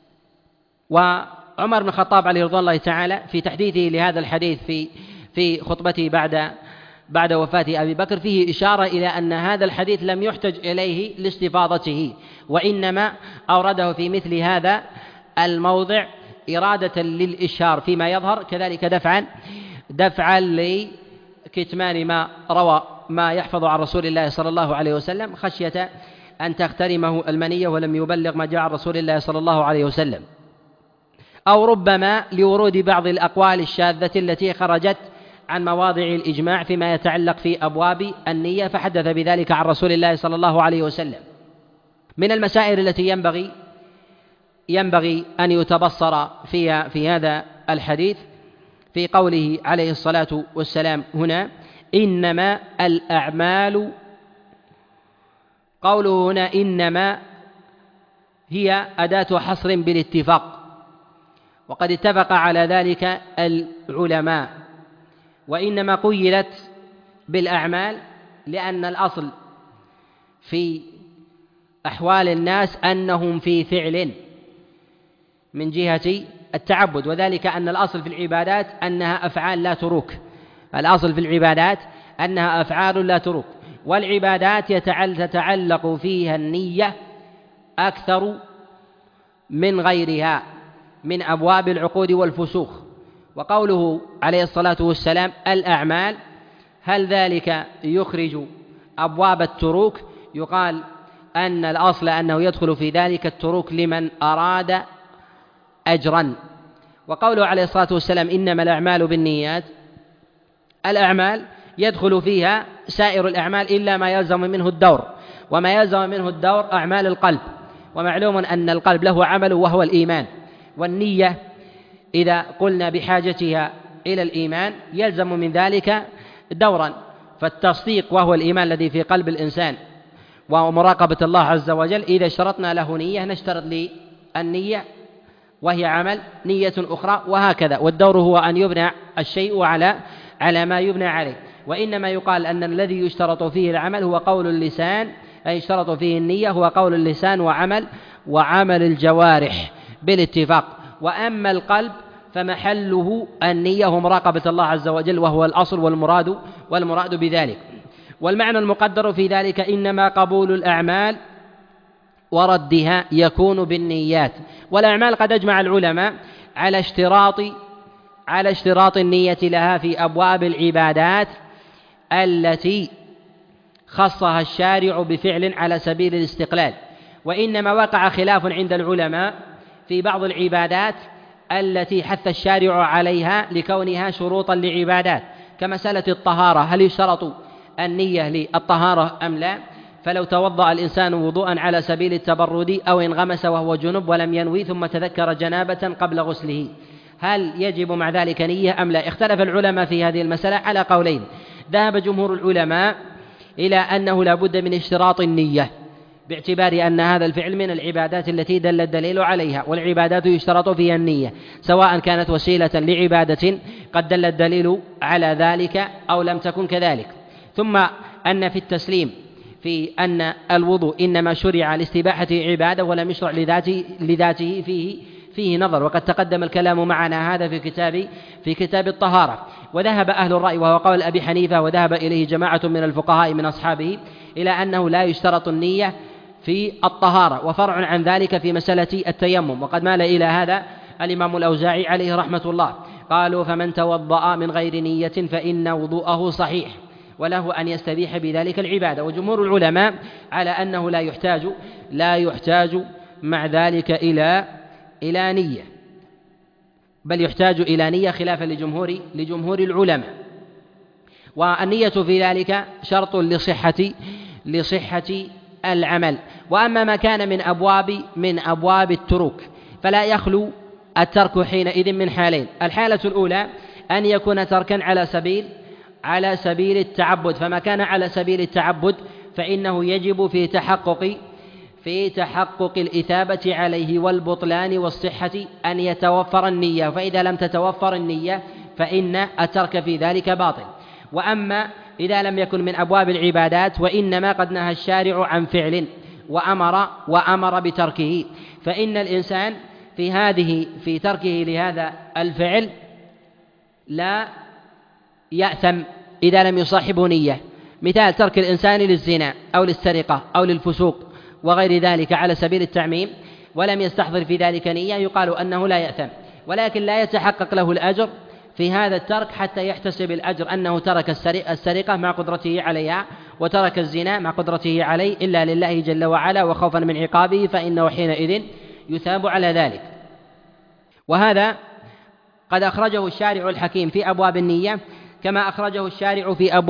وعمر بن الخطاب عليه رضوان الله تعالى في تحديثه لهذا الحديث في خطبته بعد وفاة أبي بكر فيه إشارة إلى أن هذا الحديث لم يحتج إليه لاستفاضته، وإنما أورده في مثل هذا الموضع إرادة للإشهار فيما يظهر، كذلك دفعا لكتمان ما يحفظ عن رسول الله صلى الله عليه وسلم، خشية أن تخترمه المنية ولم يبلغ ما جاء عن رسول الله صلى الله عليه وسلم، أو ربما لورود بعض الأقوال الشاذة التي خرجت عن مواضع الإجماع فيما يتعلق في أبواب النية، فحدث بذلك عن رسول الله صلى الله عليه وسلم. من المسائل التي ينبغي أن يتبصر فيها في هذا الحديث في قوله عليه الصلاة والسلام هنا إنما الأعمال، قوله هنا إنما هي أداة حصر بالاتفاق، وقد اتفق على ذلك العلماء، وإنما قيدت بالأعمال لأن الأصل في أحوال الناس أنهم في فعل من جهة التعبد، وذلك أن الأصل في العبادات أنها أفعال لا تروك، الأصل في العبادات أنها أفعال لا تروك، والعبادات تتعلق فيها النية أكثر من غيرها من أبواب العقود والفسوق. وقوله عليه الصلاة والسلام الأعمال، هل ذلك يخرج أبواب التروك؟ يقال أن الأصل أنه يدخل في ذلك التروك لمن أراد أجرا. وقوله عليه الصلاة والسلام إنما الأعمال بالنيات، الأعمال يدخل فيها سائر الأعمال إلا ما يلزم منه الدور، وما يلزم منه الدور أعمال القلب، ومعلوم أن القلب له عمل وهو الإيمان، والنية إذا قلنا بحاجتها إلى الإيمان يلزم من ذلك دورا، فالتصديق وهو الإيمان الذي في قلب الإنسان ومراقبة الله عز وجل، إذا اشترطنا له نية نشترط للنية وهي عمل نية أخرى، وهكذا. والدور هو أن يبنى الشيء على ما يبنى عليه، وإنما يقال أن الذي يشترط فيه العمل هو قول اللسان، أي يشترط فيه النية هو قول اللسان وعمل الجوارح بالاتفاق. وأما القلب فمحله النية ومراقبة الله عز وجل، وهو الأصل والمراد بذلك. والمعنى المقدر في ذلك إنما قبول الأعمال وردها يكون بالنيات. والأعمال قد أجمع العلماء على اشتراط النية لها في أبواب العبادات التي خصها الشارع بفعل على سبيل الاستقلال، وإنما وقع خلاف عند العلماء في بعض العبادات التي حث الشارع عليها لكونها شروطا لعبادات، كمسألة الطهارة، هل يشترط النية للطهارة أم لا؟ فلو توضأ الإنسان وضوءا على سبيل التبرد أو انغمس وهو جنب ولم ينوي ثم تذكر جنابة قبل غسله، هل يجب مع ذلك نية أم لا؟ اختلف العلماء في هذه المسألة على قولين. ذهب جمهور العلماء إلى أنه لا بد من اشتراط النية، باعتبار أن هذا الفعل من العبادات التي دل الدليل عليها، والعبادات يشترط فيها النية سواء كانت وسيلة لعبادة قد دل الدليل على ذلك أو لم تكن كذلك. ثم أن في التسليم في أن الوضوء إنما شرع لاستباحة عبادة ولم يشرع لذاته فيه نظر، وقد تقدم الكلام معنا هذا في كتاب الطهارة. وذهب أهل الرأي وهو قول أبي حنيفة وذهب إليه جماعة من الفقهاء من أصحابه إلى أنه لا يشترط النية في الطهارة، وفرع عن ذلك في مسألة التيمم، وقد مال إلى هذا الإمام الأوزاعي عليه رحمة الله. قالوا فمن توضأ من غير نية فإن وضوءه صحيح وله أن يستبيح بذلك العبادة. وجمهور العلماء على أنه لا يحتاج مع ذلك إلى نية، بل يحتاج إلى نية خلافا لجمهور العلماء. والنية في ذلك شرط لصحة العمل. وأما ما كان من أبواب التروك فلا يخلو الترك حينئذ من حالين: الحالة الأولى أن يكون تركا على سبيل التعبد، فما كان على سبيل التعبد فإنه يجب في تحقق الإثابة عليه والبطلان والصحة أن يتوفر النية، فإذا لم تتوفر النية فإن الترك في ذلك باطل. وأما إذا لم يكن من أبواب العبادات وإنما قد نهى الشارع عن فعل وأمر بتركه، فإن الإنسان في تركه لهذا الفعل لا يأثم إذا لم يصاحبه نية. مثال ترك الإنسان للزنا أو للسرقة أو للفسوق وغير ذلك على سبيل التعميم ولم يستحضر في ذلك نية، يقال أنه لا يأثم، ولكن لا يتحقق له الأجر في هذا الترك حتى يحتسب الأجر أنه ترك السرقة مع قدرته عليها وترك الزنا مع قدرته عليه إلا لله جل وعلا وخوفا من عقابه، فإنه حينئذ يثاب على ذلك. وهذا قد أخرجه الشارع الحكيم في أبواب النية كما أخرجه الشارع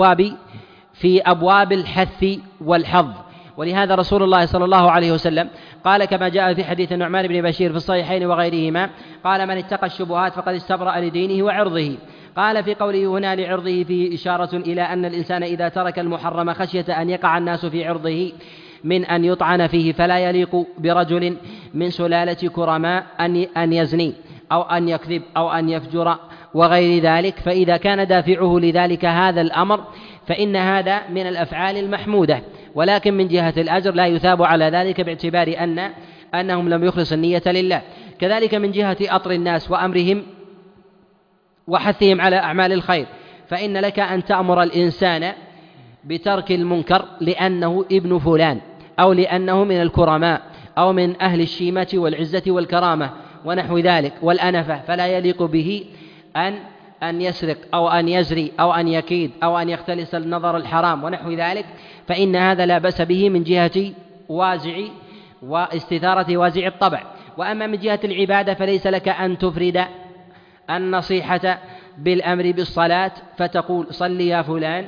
في أبواب الحث والحظ. ولهذا رسول الله صلى الله عليه وسلم قال كما جاء في حديث النعمان بن بشير في الصحيحين وغيرهما قال: من اتقى الشبهات فقد استبرأ لدينه وعرضه. قال في قوله هنا لعرضه فيه إشارة إلى أن الإنسان إذا ترك المحرم خشية أن يقع الناس في عرضه من أن يطعن فيه، فلا يليق برجل من سلالة كرماء أن يزني أو أن يكذب أو أن يفجر وغير ذلك. فإذا كان دافعه لذلك هذا الأمر فإن هذا من الأفعال المحمودة، ولكن من جهة الأجر لا يثاب على ذلك باعتبار أنهم لم يخلص النية لله. كذلك من جهة أطر الناس وأمرهم وحثهم على أعمال الخير، فإن لك أن تأمر الإنسان بترك المنكر لأنه ابن فلان أو لأنه من الكرماء أو من أهل الشيمة والعزة والكرامة ونحو ذلك والأنفة، فلا يليق به أن يسرق أو أن يزري أو أن يكيد أو أن يختلس النظر الحرام ونحو ذلك، فإن هذا لا بأس به من جهة وازع واستثارة وازع الطبع. وأما من جهة العبادة فليس لك أن تفرد النصيحة بالأمر بالصلاة فتقول: صل يا فلان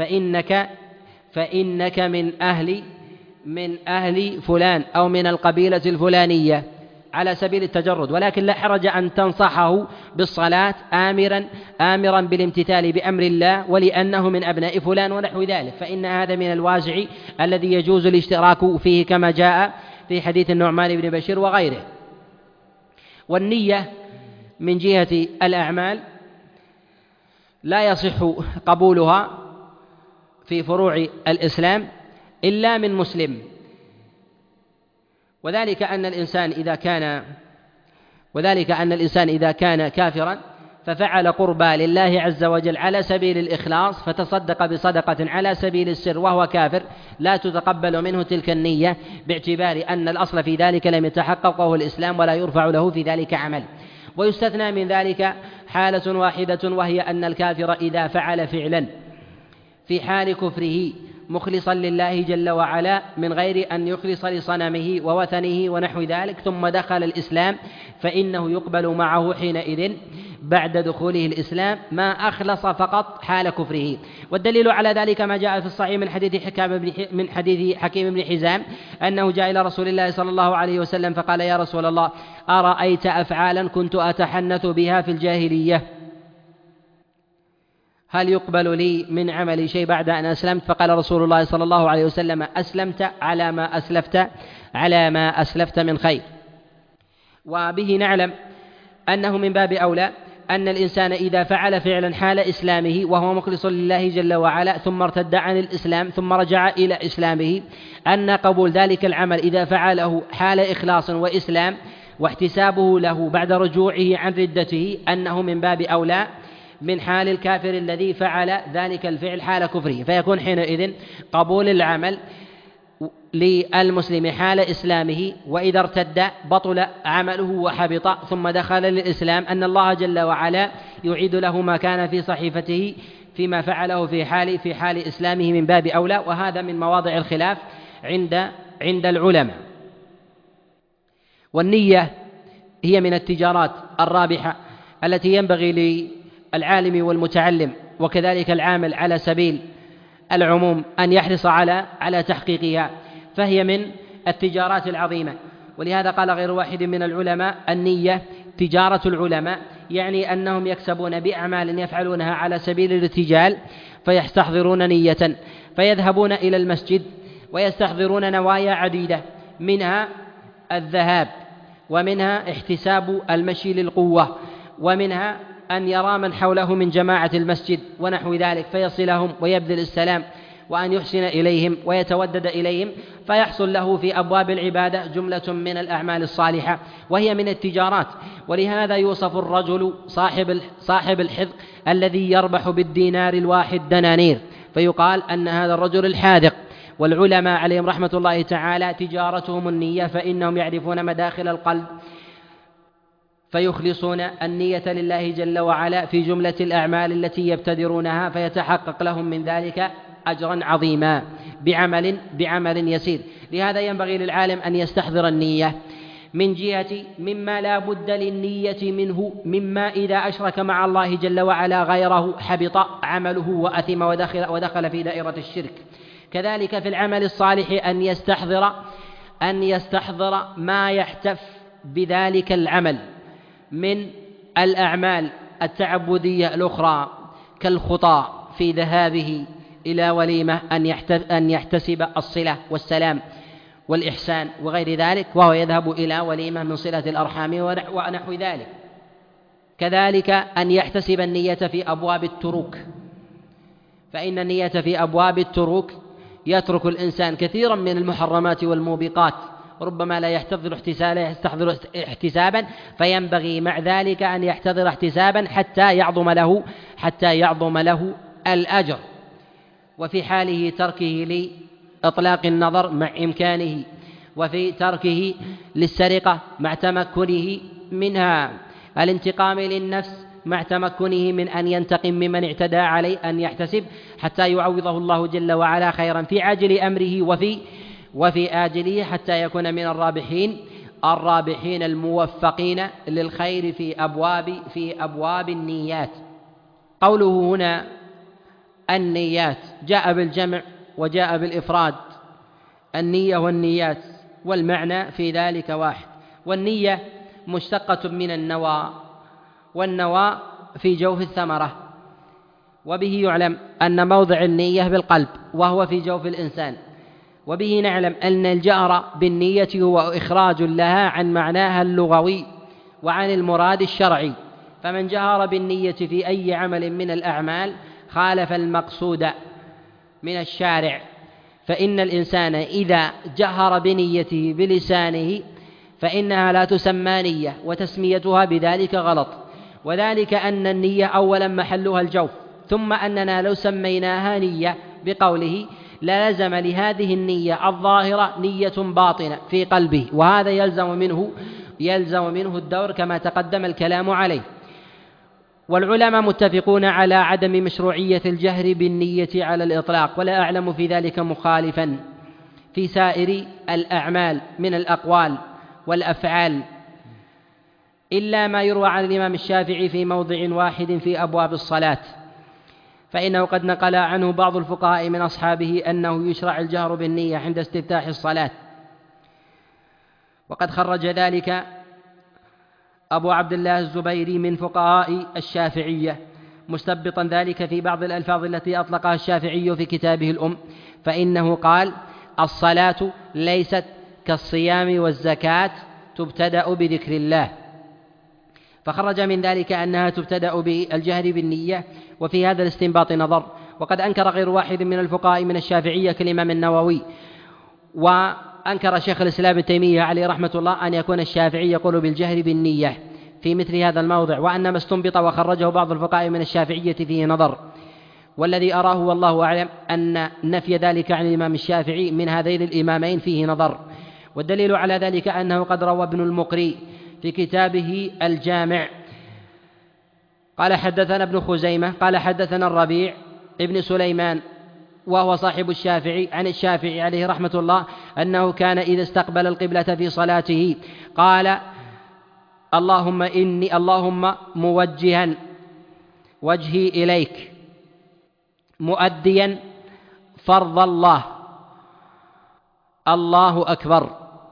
فإنك من أهل فلان أو من القبيلة الفلانية على سبيل التجرد، ولكن لا حرج أن تنصحه بالصلاة آمرا بالامتثال بأمر الله ولأنه من أبناء فلان ونحو ذلك، فإن هذا من الوازع الذي يجوز الاشتراك فيه كما جاء في حديث النعمان بن بشير وغيره. والنية من جهة الأعمال لا يصح قبولها في فروع الإسلام إلا من مسلم، وذلك أن الإنسان إذا كان كافرا ففعل قربى لله عز وجل على سبيل الإخلاص فتصدق بصدقة على سبيل السر وهو كافر لا تتقبل منه تلك النية باعتبار أن الأصل في ذلك لم يتحقق وهو الإسلام ولا يرفع له في ذلك عمل. ويستثنى من ذلك حالة واحدة، وهي أن الكافر إذا فعل فعلا في حال كفره مخلصا لله جل وعلا من غير أن يخلص لصنمه ووثنه ونحو ذلك ثم دخل الإسلام فإنه يقبل معه حينئذ بعد دخوله الإسلام ما أخلص فقط حال كفره. والدليل على ذلك ما جاء في الصحيح من حديث حكيم بن حزام أنه جاء إلى رسول الله صلى الله عليه وسلم فقال: يا رسول الله، أرأيت أفعالا كنت أتحنث بها في الجاهلية، هل يقبل لي من عملي شيء بعد أن أسلمت؟ فقال رسول الله صلى الله عليه وسلم: أسلمت على ما أسلفت من خير. وبه نعلم أنه من باب أولى أن الإنسان إذا فعل فعلا حال إسلامه وهو مخلص لله جل وعلا ثم ارتد عن الإسلام ثم رجع إلى إسلامه، أن قبول ذلك العمل إذا فعله حال إخلاص وإسلام واحتسابه له بعد رجوعه عن ردته أنه من باب أولى من حال الكافر الذي فعل ذلك الفعل حال كفره، فيكون حينئذ قبول العمل للمسلم حال إسلامه، وإذا ارتد بطل عمله وحبط ثم دخل للإسلام أن الله جل وعلا يعيد له ما كان في صحيفته فيما فعله في حال إسلامه من باب أولى. وهذا من مواضع الخلاف عند العلماء. والنية هي من التجارات الرابحة التي ينبغي للعالم والمتعلم وكذلك العامل على سبيل العموم أن يحرص على تحقيقها، فهي من التجارات العظيمة. ولهذا قال غير واحد من العلماء: النية تجارة العلماء، يعني أنهم يكسبون بأعمال يفعلونها على سبيل الارتجال، فيستحضرون نية، فيذهبون إلى المسجد ويستحضرون نوايا عديدة، منها الذهاب، ومنها احتساب المشي للقوة، ومنها أن يرى من حوله من جماعة المسجد ونحو ذلك فيصلهم ويبذل السلام، وأن يحسن إليهم ويتودد إليهم، فيحصل له في أبواب العبادة جملة من الأعمال الصالحة، وهي من التجارات. ولهذا يوصف الرجل صاحب الحذق الذي يربح بالدينار الواحد دنانير، فيقال أن هذا الرجل الحاذق. والعلماء عليهم رحمة الله تعالى تجارتهم النية، فإنهم يعرفون مداخل القلب فيخلصون النية لله جل وعلا في جملة الأعمال التي يبتدرونها، فيتحقق لهم من ذلك أجرا عظيما بعمل يسير. لهذا ينبغي للعالم أن يستحضر النية من جهة مما لا بد للنية منه، مما إذا أشرك مع الله جل وعلا غيره حبط عمله وأثم ودخل في دائرة الشرك. كذلك في العمل الصالح أن يستحضر ما يحتف بذلك العمل من الأعمال التعبدية الأخرى كالخطى في ذهابه إلى وليمة، أن يحتسب الصلة والسلام والإحسان وغير ذلك وهو يذهب إلى وليمة من صلة الأرحام ونحو ذلك. كذلك أن يحتسب النية في أبواب التروك، فإن النية في أبواب التروك يترك الإنسان كثيرا من المحرمات والموبقات، ربما لا يستحضر احتسابا، فينبغي مع ذلك أن يحتضر احتسابا حتى يعظم له الأجر. وفي حاله تركه لإطلاق النظر مع إمكانه، وفي تركه للسرقة مع تمكنه منها، الانتقام للنفس مع تمكنه من أن ينتقم ممن اعتدى عليه، أن يحتسب حتى يعوضه الله جل وعلا خيرا في عاجل أمره وفي آجله، حتى يكون من الرابحين الموفقين للخير في أبواب النيات. قوله هنا النيات جاء بالجمع وجاء بالإفراد، النية والنيات، والمعنى في ذلك واحد. والنية مشتقة من النوى، والنوى في جوف الثمرة، وبه يعلم أن موضع النية بالقلب وهو في جوف الإنسان، وبه نعلم أن الجهر بالنية هو إخراج لها عن معناها اللغوي وعن المراد الشرعي. فمن جهر بالنية في أي عمل من الأعمال خالف المقصود من الشارع، فإن الإنسان إذا جهر بنيته بلسانه فإنها لا تسمى نية، وتسميتها بذلك غلط، وذلك أن النية أولا محلها الجوف، ثم أننا لو سميناها نية بقوله لازم لهذه النية الظاهرة نية باطنة في قلبه، وهذا يلزم منه الدور كما تقدم الكلام عليه. والعلماء متفقون على عدم مشروعية الجهر بالنية على الإطلاق، ولا أعلم في ذلك مخالفا في سائر الأعمال من الأقوال والأفعال، إلا ما يروى عن الإمام الشافعي في موضع واحد في أبواب الصلاة، فإنه قد نقل عنه بعض الفقهاء من أصحابه أنه يشرع الجهر بالنية عند استفتاح الصلاة، وقد خرج ذلك أبو عبد الله الزبيري من فقهاء الشافعية مستبطا ذلك في بعض الألفاظ التي أطلقها الشافعي في كتابه الأم، فإنه قال: الصلاة ليست كالصيام والزكاة تبتدأ بذكر الله، فخرج من ذلك أنها تبتدأ بالجهر بالنية، وفي هذا الاستنباط نظر. وقد أنكر غير واحد من الفقهاء من الشافعية كالإمام النووي، وأنكر شيخ الإسلام ابن تيمية عليه رحمة الله أن يكون الشافعي يقول بالجهر بالنية في مثل هذا الموضع، وأن ما استنبط وخرجه بعض الفقهاء من الشافعية فيه نظر. والذي أراه والله أعلم أن نفي ذلك عن الإمام الشافعي من هذين الإمامين فيه نظر، والدليل على ذلك أنه قد روى ابن المقري في كتابه الجامع قال حدثنا ابن خزيمة قال حدثنا الربيع ابن سليمان وهو صاحب الشافعي عن الشافعي عليه رحمة الله أنه كان إذا استقبل القبلة في صلاته قال اللهم موجها وجهي إليك مؤديا فرض الله أكبر.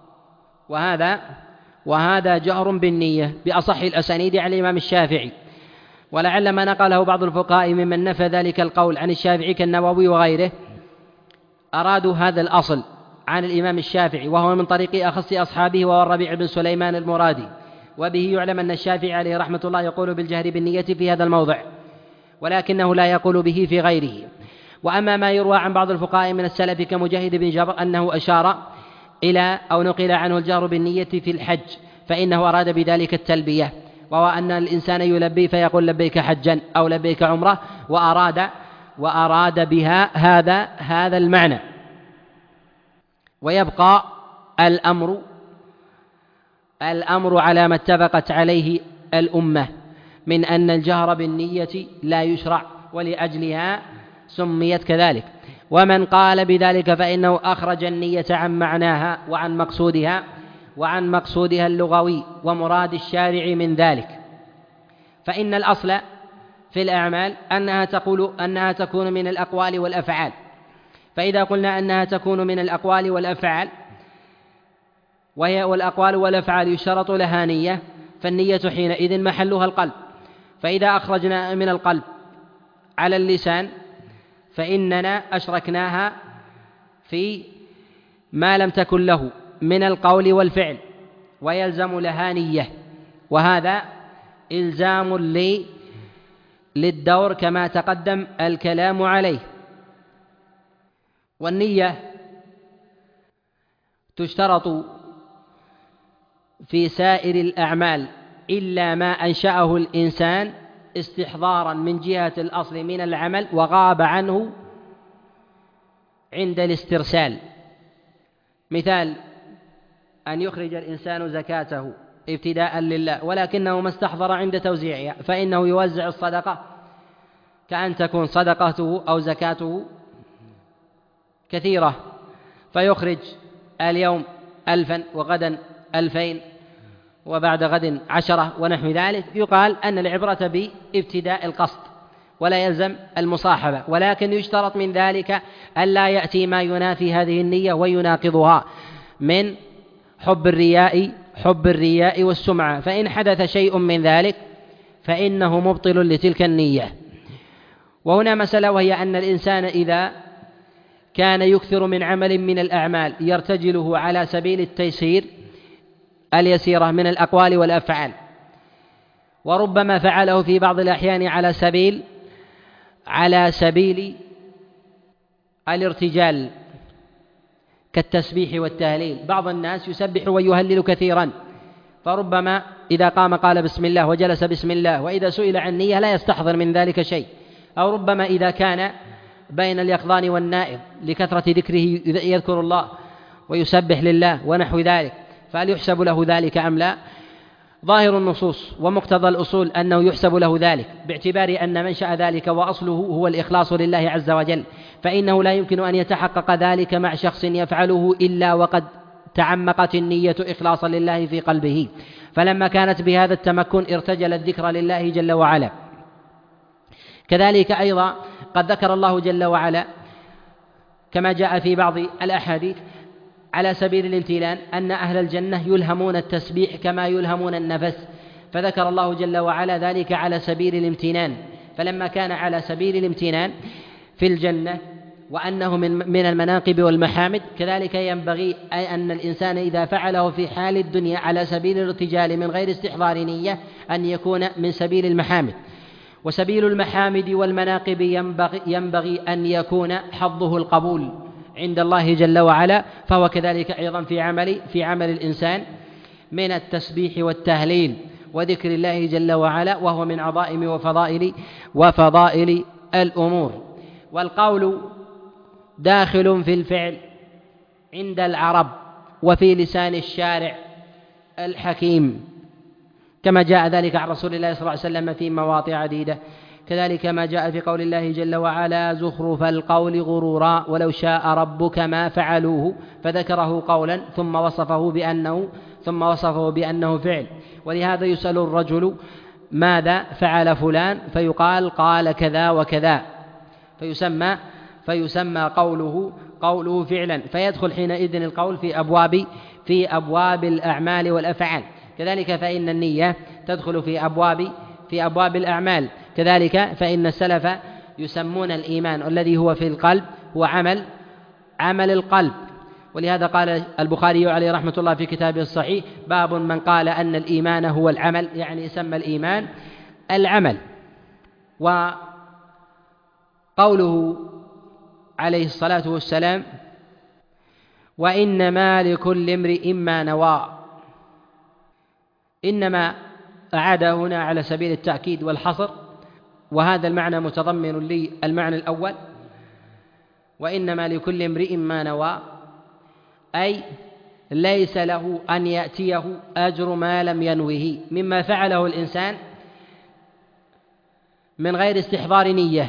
وهذا جهر بالنية بأصح الأسانيد عن الإمام الشافعي، ولعل ما نقله بعض الفقهاء ممن نفى ذلك القول عن الشافعي كالنووي وغيره أرادوا هذا الأصل عن الإمام الشافعي، وهو من طريق أخص أصحابه وهو الربيع بن سليمان المرادي، وبه يعلم أن الشافعي عليه رحمة الله يقول بالجهر بالنية في هذا الموضع، ولكنه لا يقول به في غيره. وأما ما يروى عن بعض الفقهاء من السلف كمجاهد بن جبر أنه أشار إلى أو نقل عنه الجهر بالنية في الحج، فإنه أراد بذلك التلبية، وهو أن الإنسان يلبي فيقول لبيك حجا أو لبيك عمرة، وأراد بها هذا المعنى. ويبقى الأمر على ما اتفقت عليه الأمة من أن الجهر بالنية لا يشرع، ولأجلها سميت كذلك. ومن قال بذلك فإنه أخرج النية عن معناها وعن مقصودها اللغوي ومراد الشارع من ذلك. فإن الأصل في الأعمال أنها تكون من الأقوال والأفعال، فإذا قلنا أنها تكون من الأقوال والأفعال والأقوال والأفعال يشترط لها نية، فالنية حينئذ محلها القلب، فإذا أخرجنا من القلب على اللسان فإننا أشركناها في ما لم تكن له من القول والفعل، ويلزم لها نية، وهذا إلزام للدور كما تقدم الكلام عليه. والنية تشترط في سائر الأعمال إلا ما أنشأه الإنسان استحضارا من جهة الأصل من العمل وغاب عنه عند الاسترسال. مثال أن يخرج الإنسان زكاته ابتداء لله ولكنه ما استحضر عند توزيعها، فإنه يوزع الصدقة كأن تكون صدقته أو زكاته كثيرة، فيخرج اليوم 1000 وغدا 2000 وبعد غد 10 ونحو ذلك. يقال أن العبرة بابتداء القصد ولا يلزم المصاحبة، ولكن يشترط من ذلك ألا يأتي ما ينافي هذه النية ويناقضها من حب الرياء والسمعة، فإن حدث شيء من ذلك فإنه مبطل لتلك النية. وهنا مسألة، وهي أن الإنسان إذا كان يكثر من عمل من الأعمال يرتجله على سبيل التيسير اليسيرة من الأقوال والأفعال، وربما فعله في بعض الأحيان على سبيل الارتجال كالتسبيح والتهليل. بعض الناس يسبح ويهلل كثيرا، فربما إذا قام قال بسم الله وجلس بسم الله، وإذا سئل عن نية لا يستحضر من ذلك شيء. أو ربما إذا كان بين اليقظان والنائم لكثرة ذكره يذكر الله ويسبح لله ونحو ذلك، فهل يحسب له ذلك أم لا؟ ظاهر النصوص ومقتضى الأصول أنه يحسب له ذلك، باعتبار أن منشأ ذلك وأصله هو الإخلاص لله عز وجل، فإنه لا يمكن أن يتحقق ذلك مع شخص يفعله إلا وقد تعمقت النية إخلاصا لله في قلبه، فلما كانت بهذا التمكن ارتجل الذكر لله جل وعلا. كذلك أيضا قد ذكر الله جل وعلا كما جاء في بعض الأحاديث على سبيل الامتنان أن أهل الجنة يلهمون التسبيح كما يلهمون النفس، فذكر الله جل وعلا ذلك على سبيل الامتنان. فلما كان على سبيل الامتنان في الجنة وأنه من المناقب والمحامد، كذلك ينبغي أن الإنسان إذا فعله في حال الدنيا على سبيل الارتجال من غير استحضار نية أن يكون من سبيل المحامد. وسبيل المحامد والمناقب ينبغي أن يكون حظه القبول عند الله جل وعلا، فهو كذلك أيضا في عمل الإنسان من التسبيح والتهليل وذكر الله جل وعلا، وهو من عظائم وفضائل الأمور. والقول داخل في الفعل عند العرب وفي لسان الشارع الحكيم، كما جاء ذلك عن رسول الله صلى الله عليه وسلم في مواضع عديدة. كذلك ما جاء في قول الله جل وعلا: زخرف القول غرورا ولو شاء ربك ما فعلوه، فذكره قولا ثم وصفه بأنه فعل. ولهذا يسأل الرجل: ماذا فعل فلان؟ فيقال: قال كذا وكذا، فيسمى قوله فعلا، فيدخل حينئذ القول في أبواب الأعمال والأفعال. كذلك فإن النية تدخل في أبواب الأعمال. كذلك فإن السلف يسمون الإيمان الذي هو في القلب هو عمل القلب. ولهذا قال البخاري عليه رحمة الله في كتابه الصحيح: باب من قال أن الإيمان هو العمل، يعني سمى الإيمان العمل. وقوله عليه الصلاة والسلام: وإنما لكل امرئ ما نوى، إنما أعاد هنا على سبيل التأكيد والحصر، وهذا المعنى متضمن للمعنى الأول. وإنما لكل امرئ ما نوى، أي ليس له أن يأتيه أجر ما لم ينوه مما فعله الإنسان من غير استحضار نية،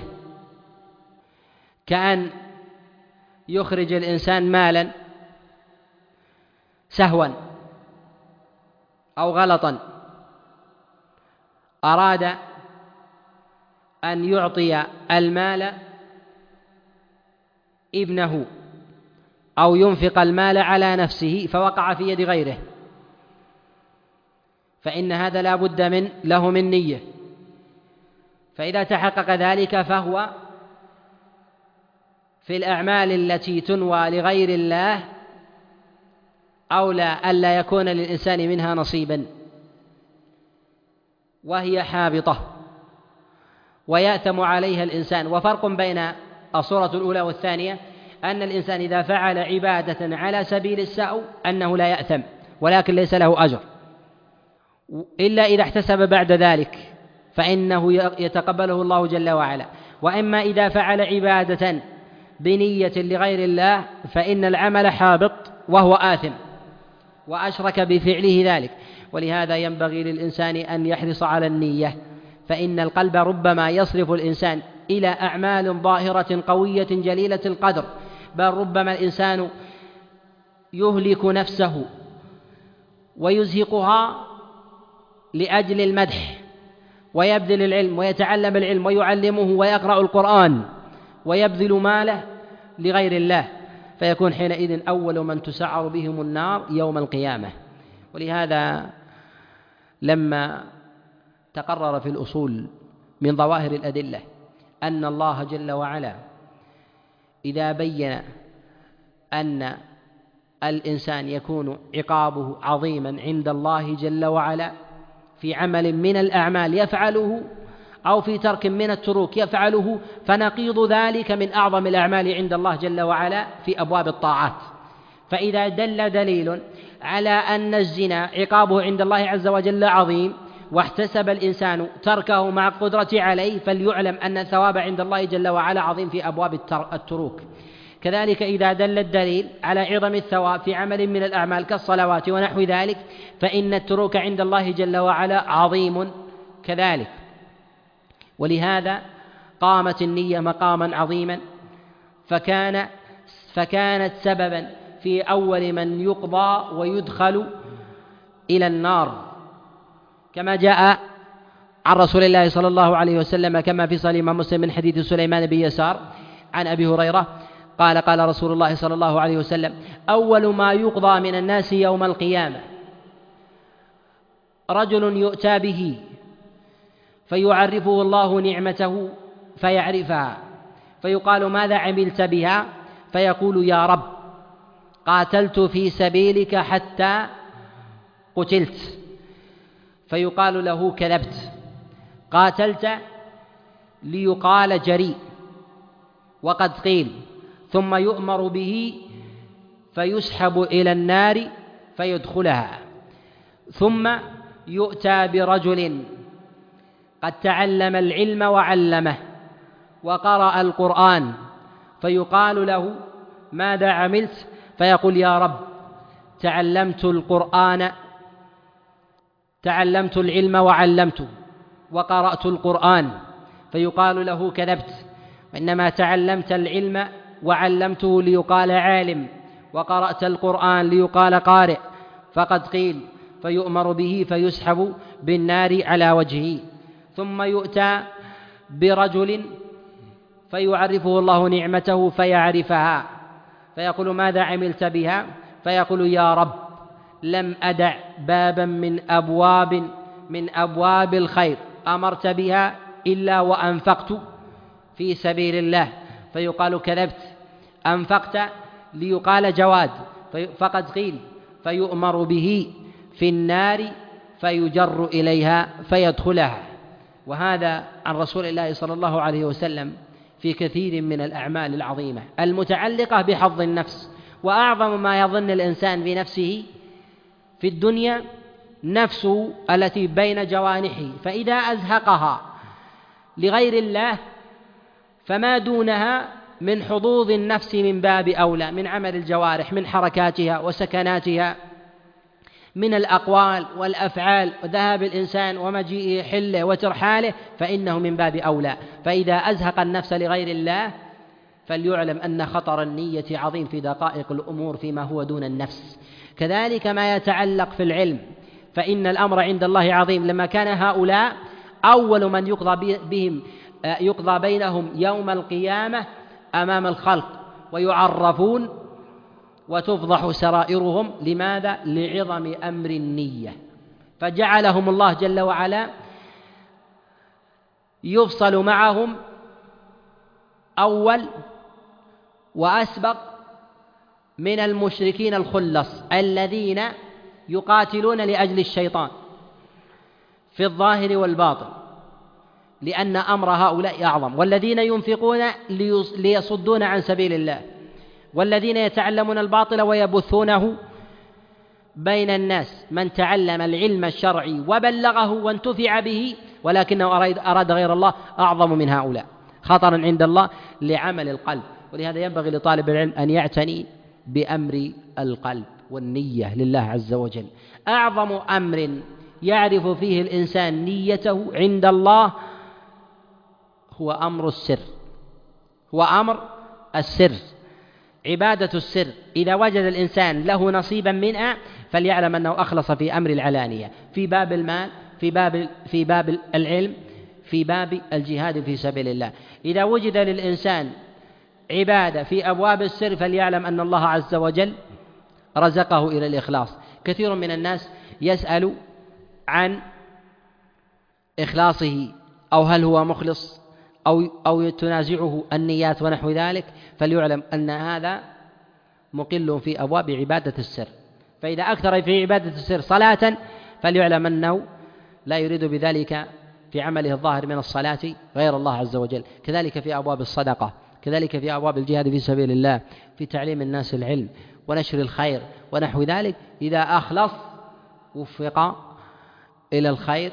كأن يخرج الإنسان مالا سهوا أو غلطا، أراد أن يعطي المال ابنه أو ينفق المال على نفسه فوقع في يد غيره، فإن هذا لا بد له من نية. فإذا تحقق ذلك فهو في الأعمال التي تنوى لغير الله أولى ألا يكون للإنسان منها نصيبا، وهي حابطة ويأثم عليها الإنسان. وفرق بين الصورة الأولى والثانية أن الإنسان إذا فعل عبادة على سبيل السهو أنه لا يأثم، ولكن ليس له أجر إلا إذا احتسب بعد ذلك فإنه يتقبله الله جل وعلا. وإما إذا فعل عبادة بنية لغير الله فإن العمل حابط وهو آثم وأشرك بفعله ذلك. ولهذا ينبغي للإنسان أن يحرص على النية، فإن القلب ربما يصرف الإنسان إلى أعمال ظاهرة قوية جليلة القدر، بل ربما الإنسان يهلك نفسه ويزهقها لأجل المدح، ويبذل العلم ويتعلم العلم ويعلمه ويقرأ القرآن ويبذل ماله لغير الله، فيكون حينئذ أول من تسعر بهم النار يوم القيامة. ولهذا لما تقرر في الأصول من ظواهر الأدلة أن الله جل وعلا إذا بين أن الإنسان يكون عقابه عظيما عند الله جل وعلا في عمل من الأعمال يفعله أو في ترك من التروك يفعله، فنقيض ذلك من أعظم الأعمال عند الله جل وعلا في أبواب الطاعات. فإذا دل دليل على أن الزنا عقابه عند الله عز وجل عظيم واحتسب الإنسان تركه مع القدرة عليه، فليعلم أن الثواب عند الله جل وعلا عظيم في أبواب التروك. كذلك إذا دل الدليل على عظم الثواب في عمل من الأعمال كالصلوات ونحو ذلك، فإن التروك عند الله جل وعلا عظيم كذلك. ولهذا قامت النية مقاما عظيما، فكانت سببا في أول من يقضى ويدخل إلى النار، كما جاء عن رسول الله صلى الله عليه وسلم كما في صحيح مسلم من حديث سليمان بن يسار عن أبي هريرة قال: قال رسول الله صلى الله عليه وسلم: أول ما يقضى من الناس يوم القيامة رجل يؤتى به فيعرفه الله نعمته فيعرفها، فيقال: ماذا عملت بها؟ فيقول: يا رب قاتلت في سبيلك حتى قتلت. فيقال له: كذبت، قاتلت ليقال جريء وقد قيل. ثم يؤمر به فيسحب إلى النار فيدخلها. ثم يؤتى برجل قد تعلم العلم وعلمه وقرأ القرآن فيقال له ماذا عملت؟ فيقول يا رب تعلمت القرآن، تعلمت العلم وعلمته وقرأت القرآن، فيقال له كذبت، وإنما تعلمت العلم وعلمته ليقال عالم، وقرأت القرآن ليقال قارئ، فقد قيل، فيؤمر به فيسحب بالنار على وجهه. ثم يؤتى برجل فيعرفه الله نعمته فيعرفها، فيقول ماذا عملت بها؟ فيقول يا رب لم أدع بابا من أبواب الخير أمرت بها إلا وأنفقت في سبيل الله، فيقال كذبت، أنفقت ليقال جواد، فقد قيل، فيؤمر به في النار فيجر إليها فيدخلها. وهذا عن رسول الله صلى الله عليه وسلم في كثير من الأعمال العظيمة المتعلقة بحظ النفس. وأعظم ما يظن الإنسان بنفسه في الدنيا نفسه التي بين جوانحه، فإذا أزهقها لغير الله فما دونها من حظوظ النفس من باب أولى، من عمل الجوارح، من حركاتها وسكناتها، من الأقوال والأفعال، وذهاب الإنسان ومجيئه حله وترحاله، فإنه من باب أولى. فإذا أزهق النفس لغير الله فليعلم أن خطر النية عظيم في دقائق الأمور فيما هو دون النفس. كذلك ما يتعلق في العلم، فإن الأمر عند الله عظيم. لما كان هؤلاء أول من يقضى بينهم يوم القيامة أمام الخلق ويعرفون وتفضح سرائرهم، لماذا؟ لعظم أمر النية، فجعلهم الله جل وعلا يفصل معهم أول وأسبق من المشركين الخلص الذين يقاتلون لأجل الشيطان في الظاهر والباطن، لأن أمر هؤلاء أعظم، والذين ينفقون ليصدون عن سبيل الله، والذين يتعلمون الباطل ويبثونه بين الناس. من تعلم العلم الشرعي وبلغه وانتفع به ولكنه أراد غير الله أعظم من هؤلاء خطرا عند الله لعمل القلب. ولهذا ينبغي لطالب العلم أن يعتني بأمر القلب والنية لله عز وجل. أعظم أمر يعرف فيه الإنسان نيته عند الله هو أمر السر، هو أمر السر، عبادة السر. إذا وجد الإنسان له نصيبا منها فليعلم أنه أخلص في أمر العلانية، في باب المال، في باب العلم، في باب الجهاد في سبيل الله. إذا وجد للإنسان عبادة في أبواب السر فليعلم أن الله عز وجل رزقه إلى الإخلاص. كثير من الناس يسأل عن إخلاصه أو هل هو مخلص أو تنازعه النيات ونحو ذلك، فليعلم أن هذا مقل في أبواب عبادة السر. فإذا أكثر في عبادة السر صلاة فليعلم أنه لا يريد بذلك في عمله الظاهر من الصلاة غير الله عز وجل. كذلك في أبواب الصدقة، كذلك في أبواب الجهاد في سبيل الله، في تعليم الناس العلم ونشر الخير ونحو ذلك. إذا أخلص وفق إلى الخير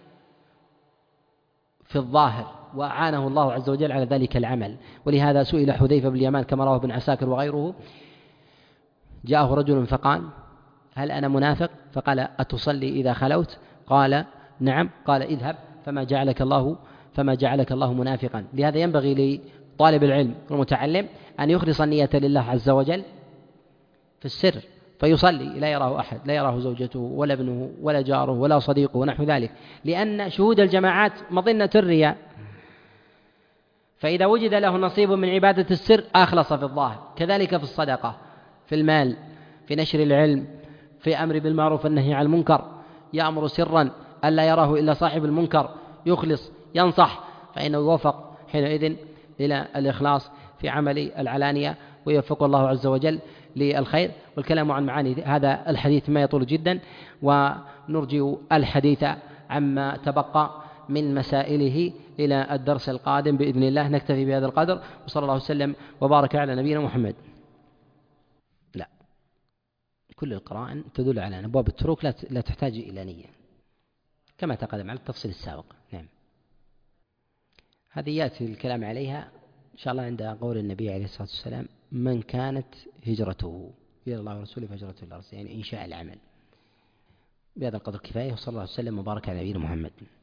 في الظاهر وأعانه الله عز وجل على ذلك العمل. ولهذا سئل حذيفة بن اليمان كما رواه ابن عساكر وغيره، جاءه رجل فقال هل أنا منافق؟ فقال أتصلي إذا خلوت؟ قال نعم. قال اذهب فما جعلك الله منافقا. لهذا ينبغي لطالب العلم والمتعلم أن يخلص النية لله عز وجل في السر، فيصلي لا يراه أحد، لا يراه زوجته ولا ابنه ولا جاره ولا صديقه ونحو ذلك، لأن شهود الجماعات مظنة الرياء. فإذا وجد له نصيب من عبادة السر أخلص في الظاهر. كذلك في الصدقة، في المال، في نشر العلم، في أمر بالمعروف والنهي عن المنكر، يأمر سرا ألا يراه إلا صاحب المنكر، يخلص ينصح، فإنه يوفق حينئذ إلى الإخلاص في عمل العلانية، ويوفق الله عز وجل للخير. والكلام عن معاني هذا الحديث ما يطول جدا، ونرجع الحديث عما تبقى من مسائله إلى الدرس القادم بإذن الله. نكتفي بهذا القدر، وصلى الله وسلم وبارك على نبينا محمد. لا، كل القرائن تدل على أن أبواب التروك لا تحتاج إلى نية كما تقدم على التفصيل السابق. نعم. هذه يأتي الكلام عليها إن شاء الله عند قول النبي عليه الصلاة والسلام: من كانت هجرته إلى الله ورسوله فهجرته إلى رسوله، يعني إنشاء العمل. بهذا القدر كفاية، وصلى الله وسلم وبارك على نبينا محمد.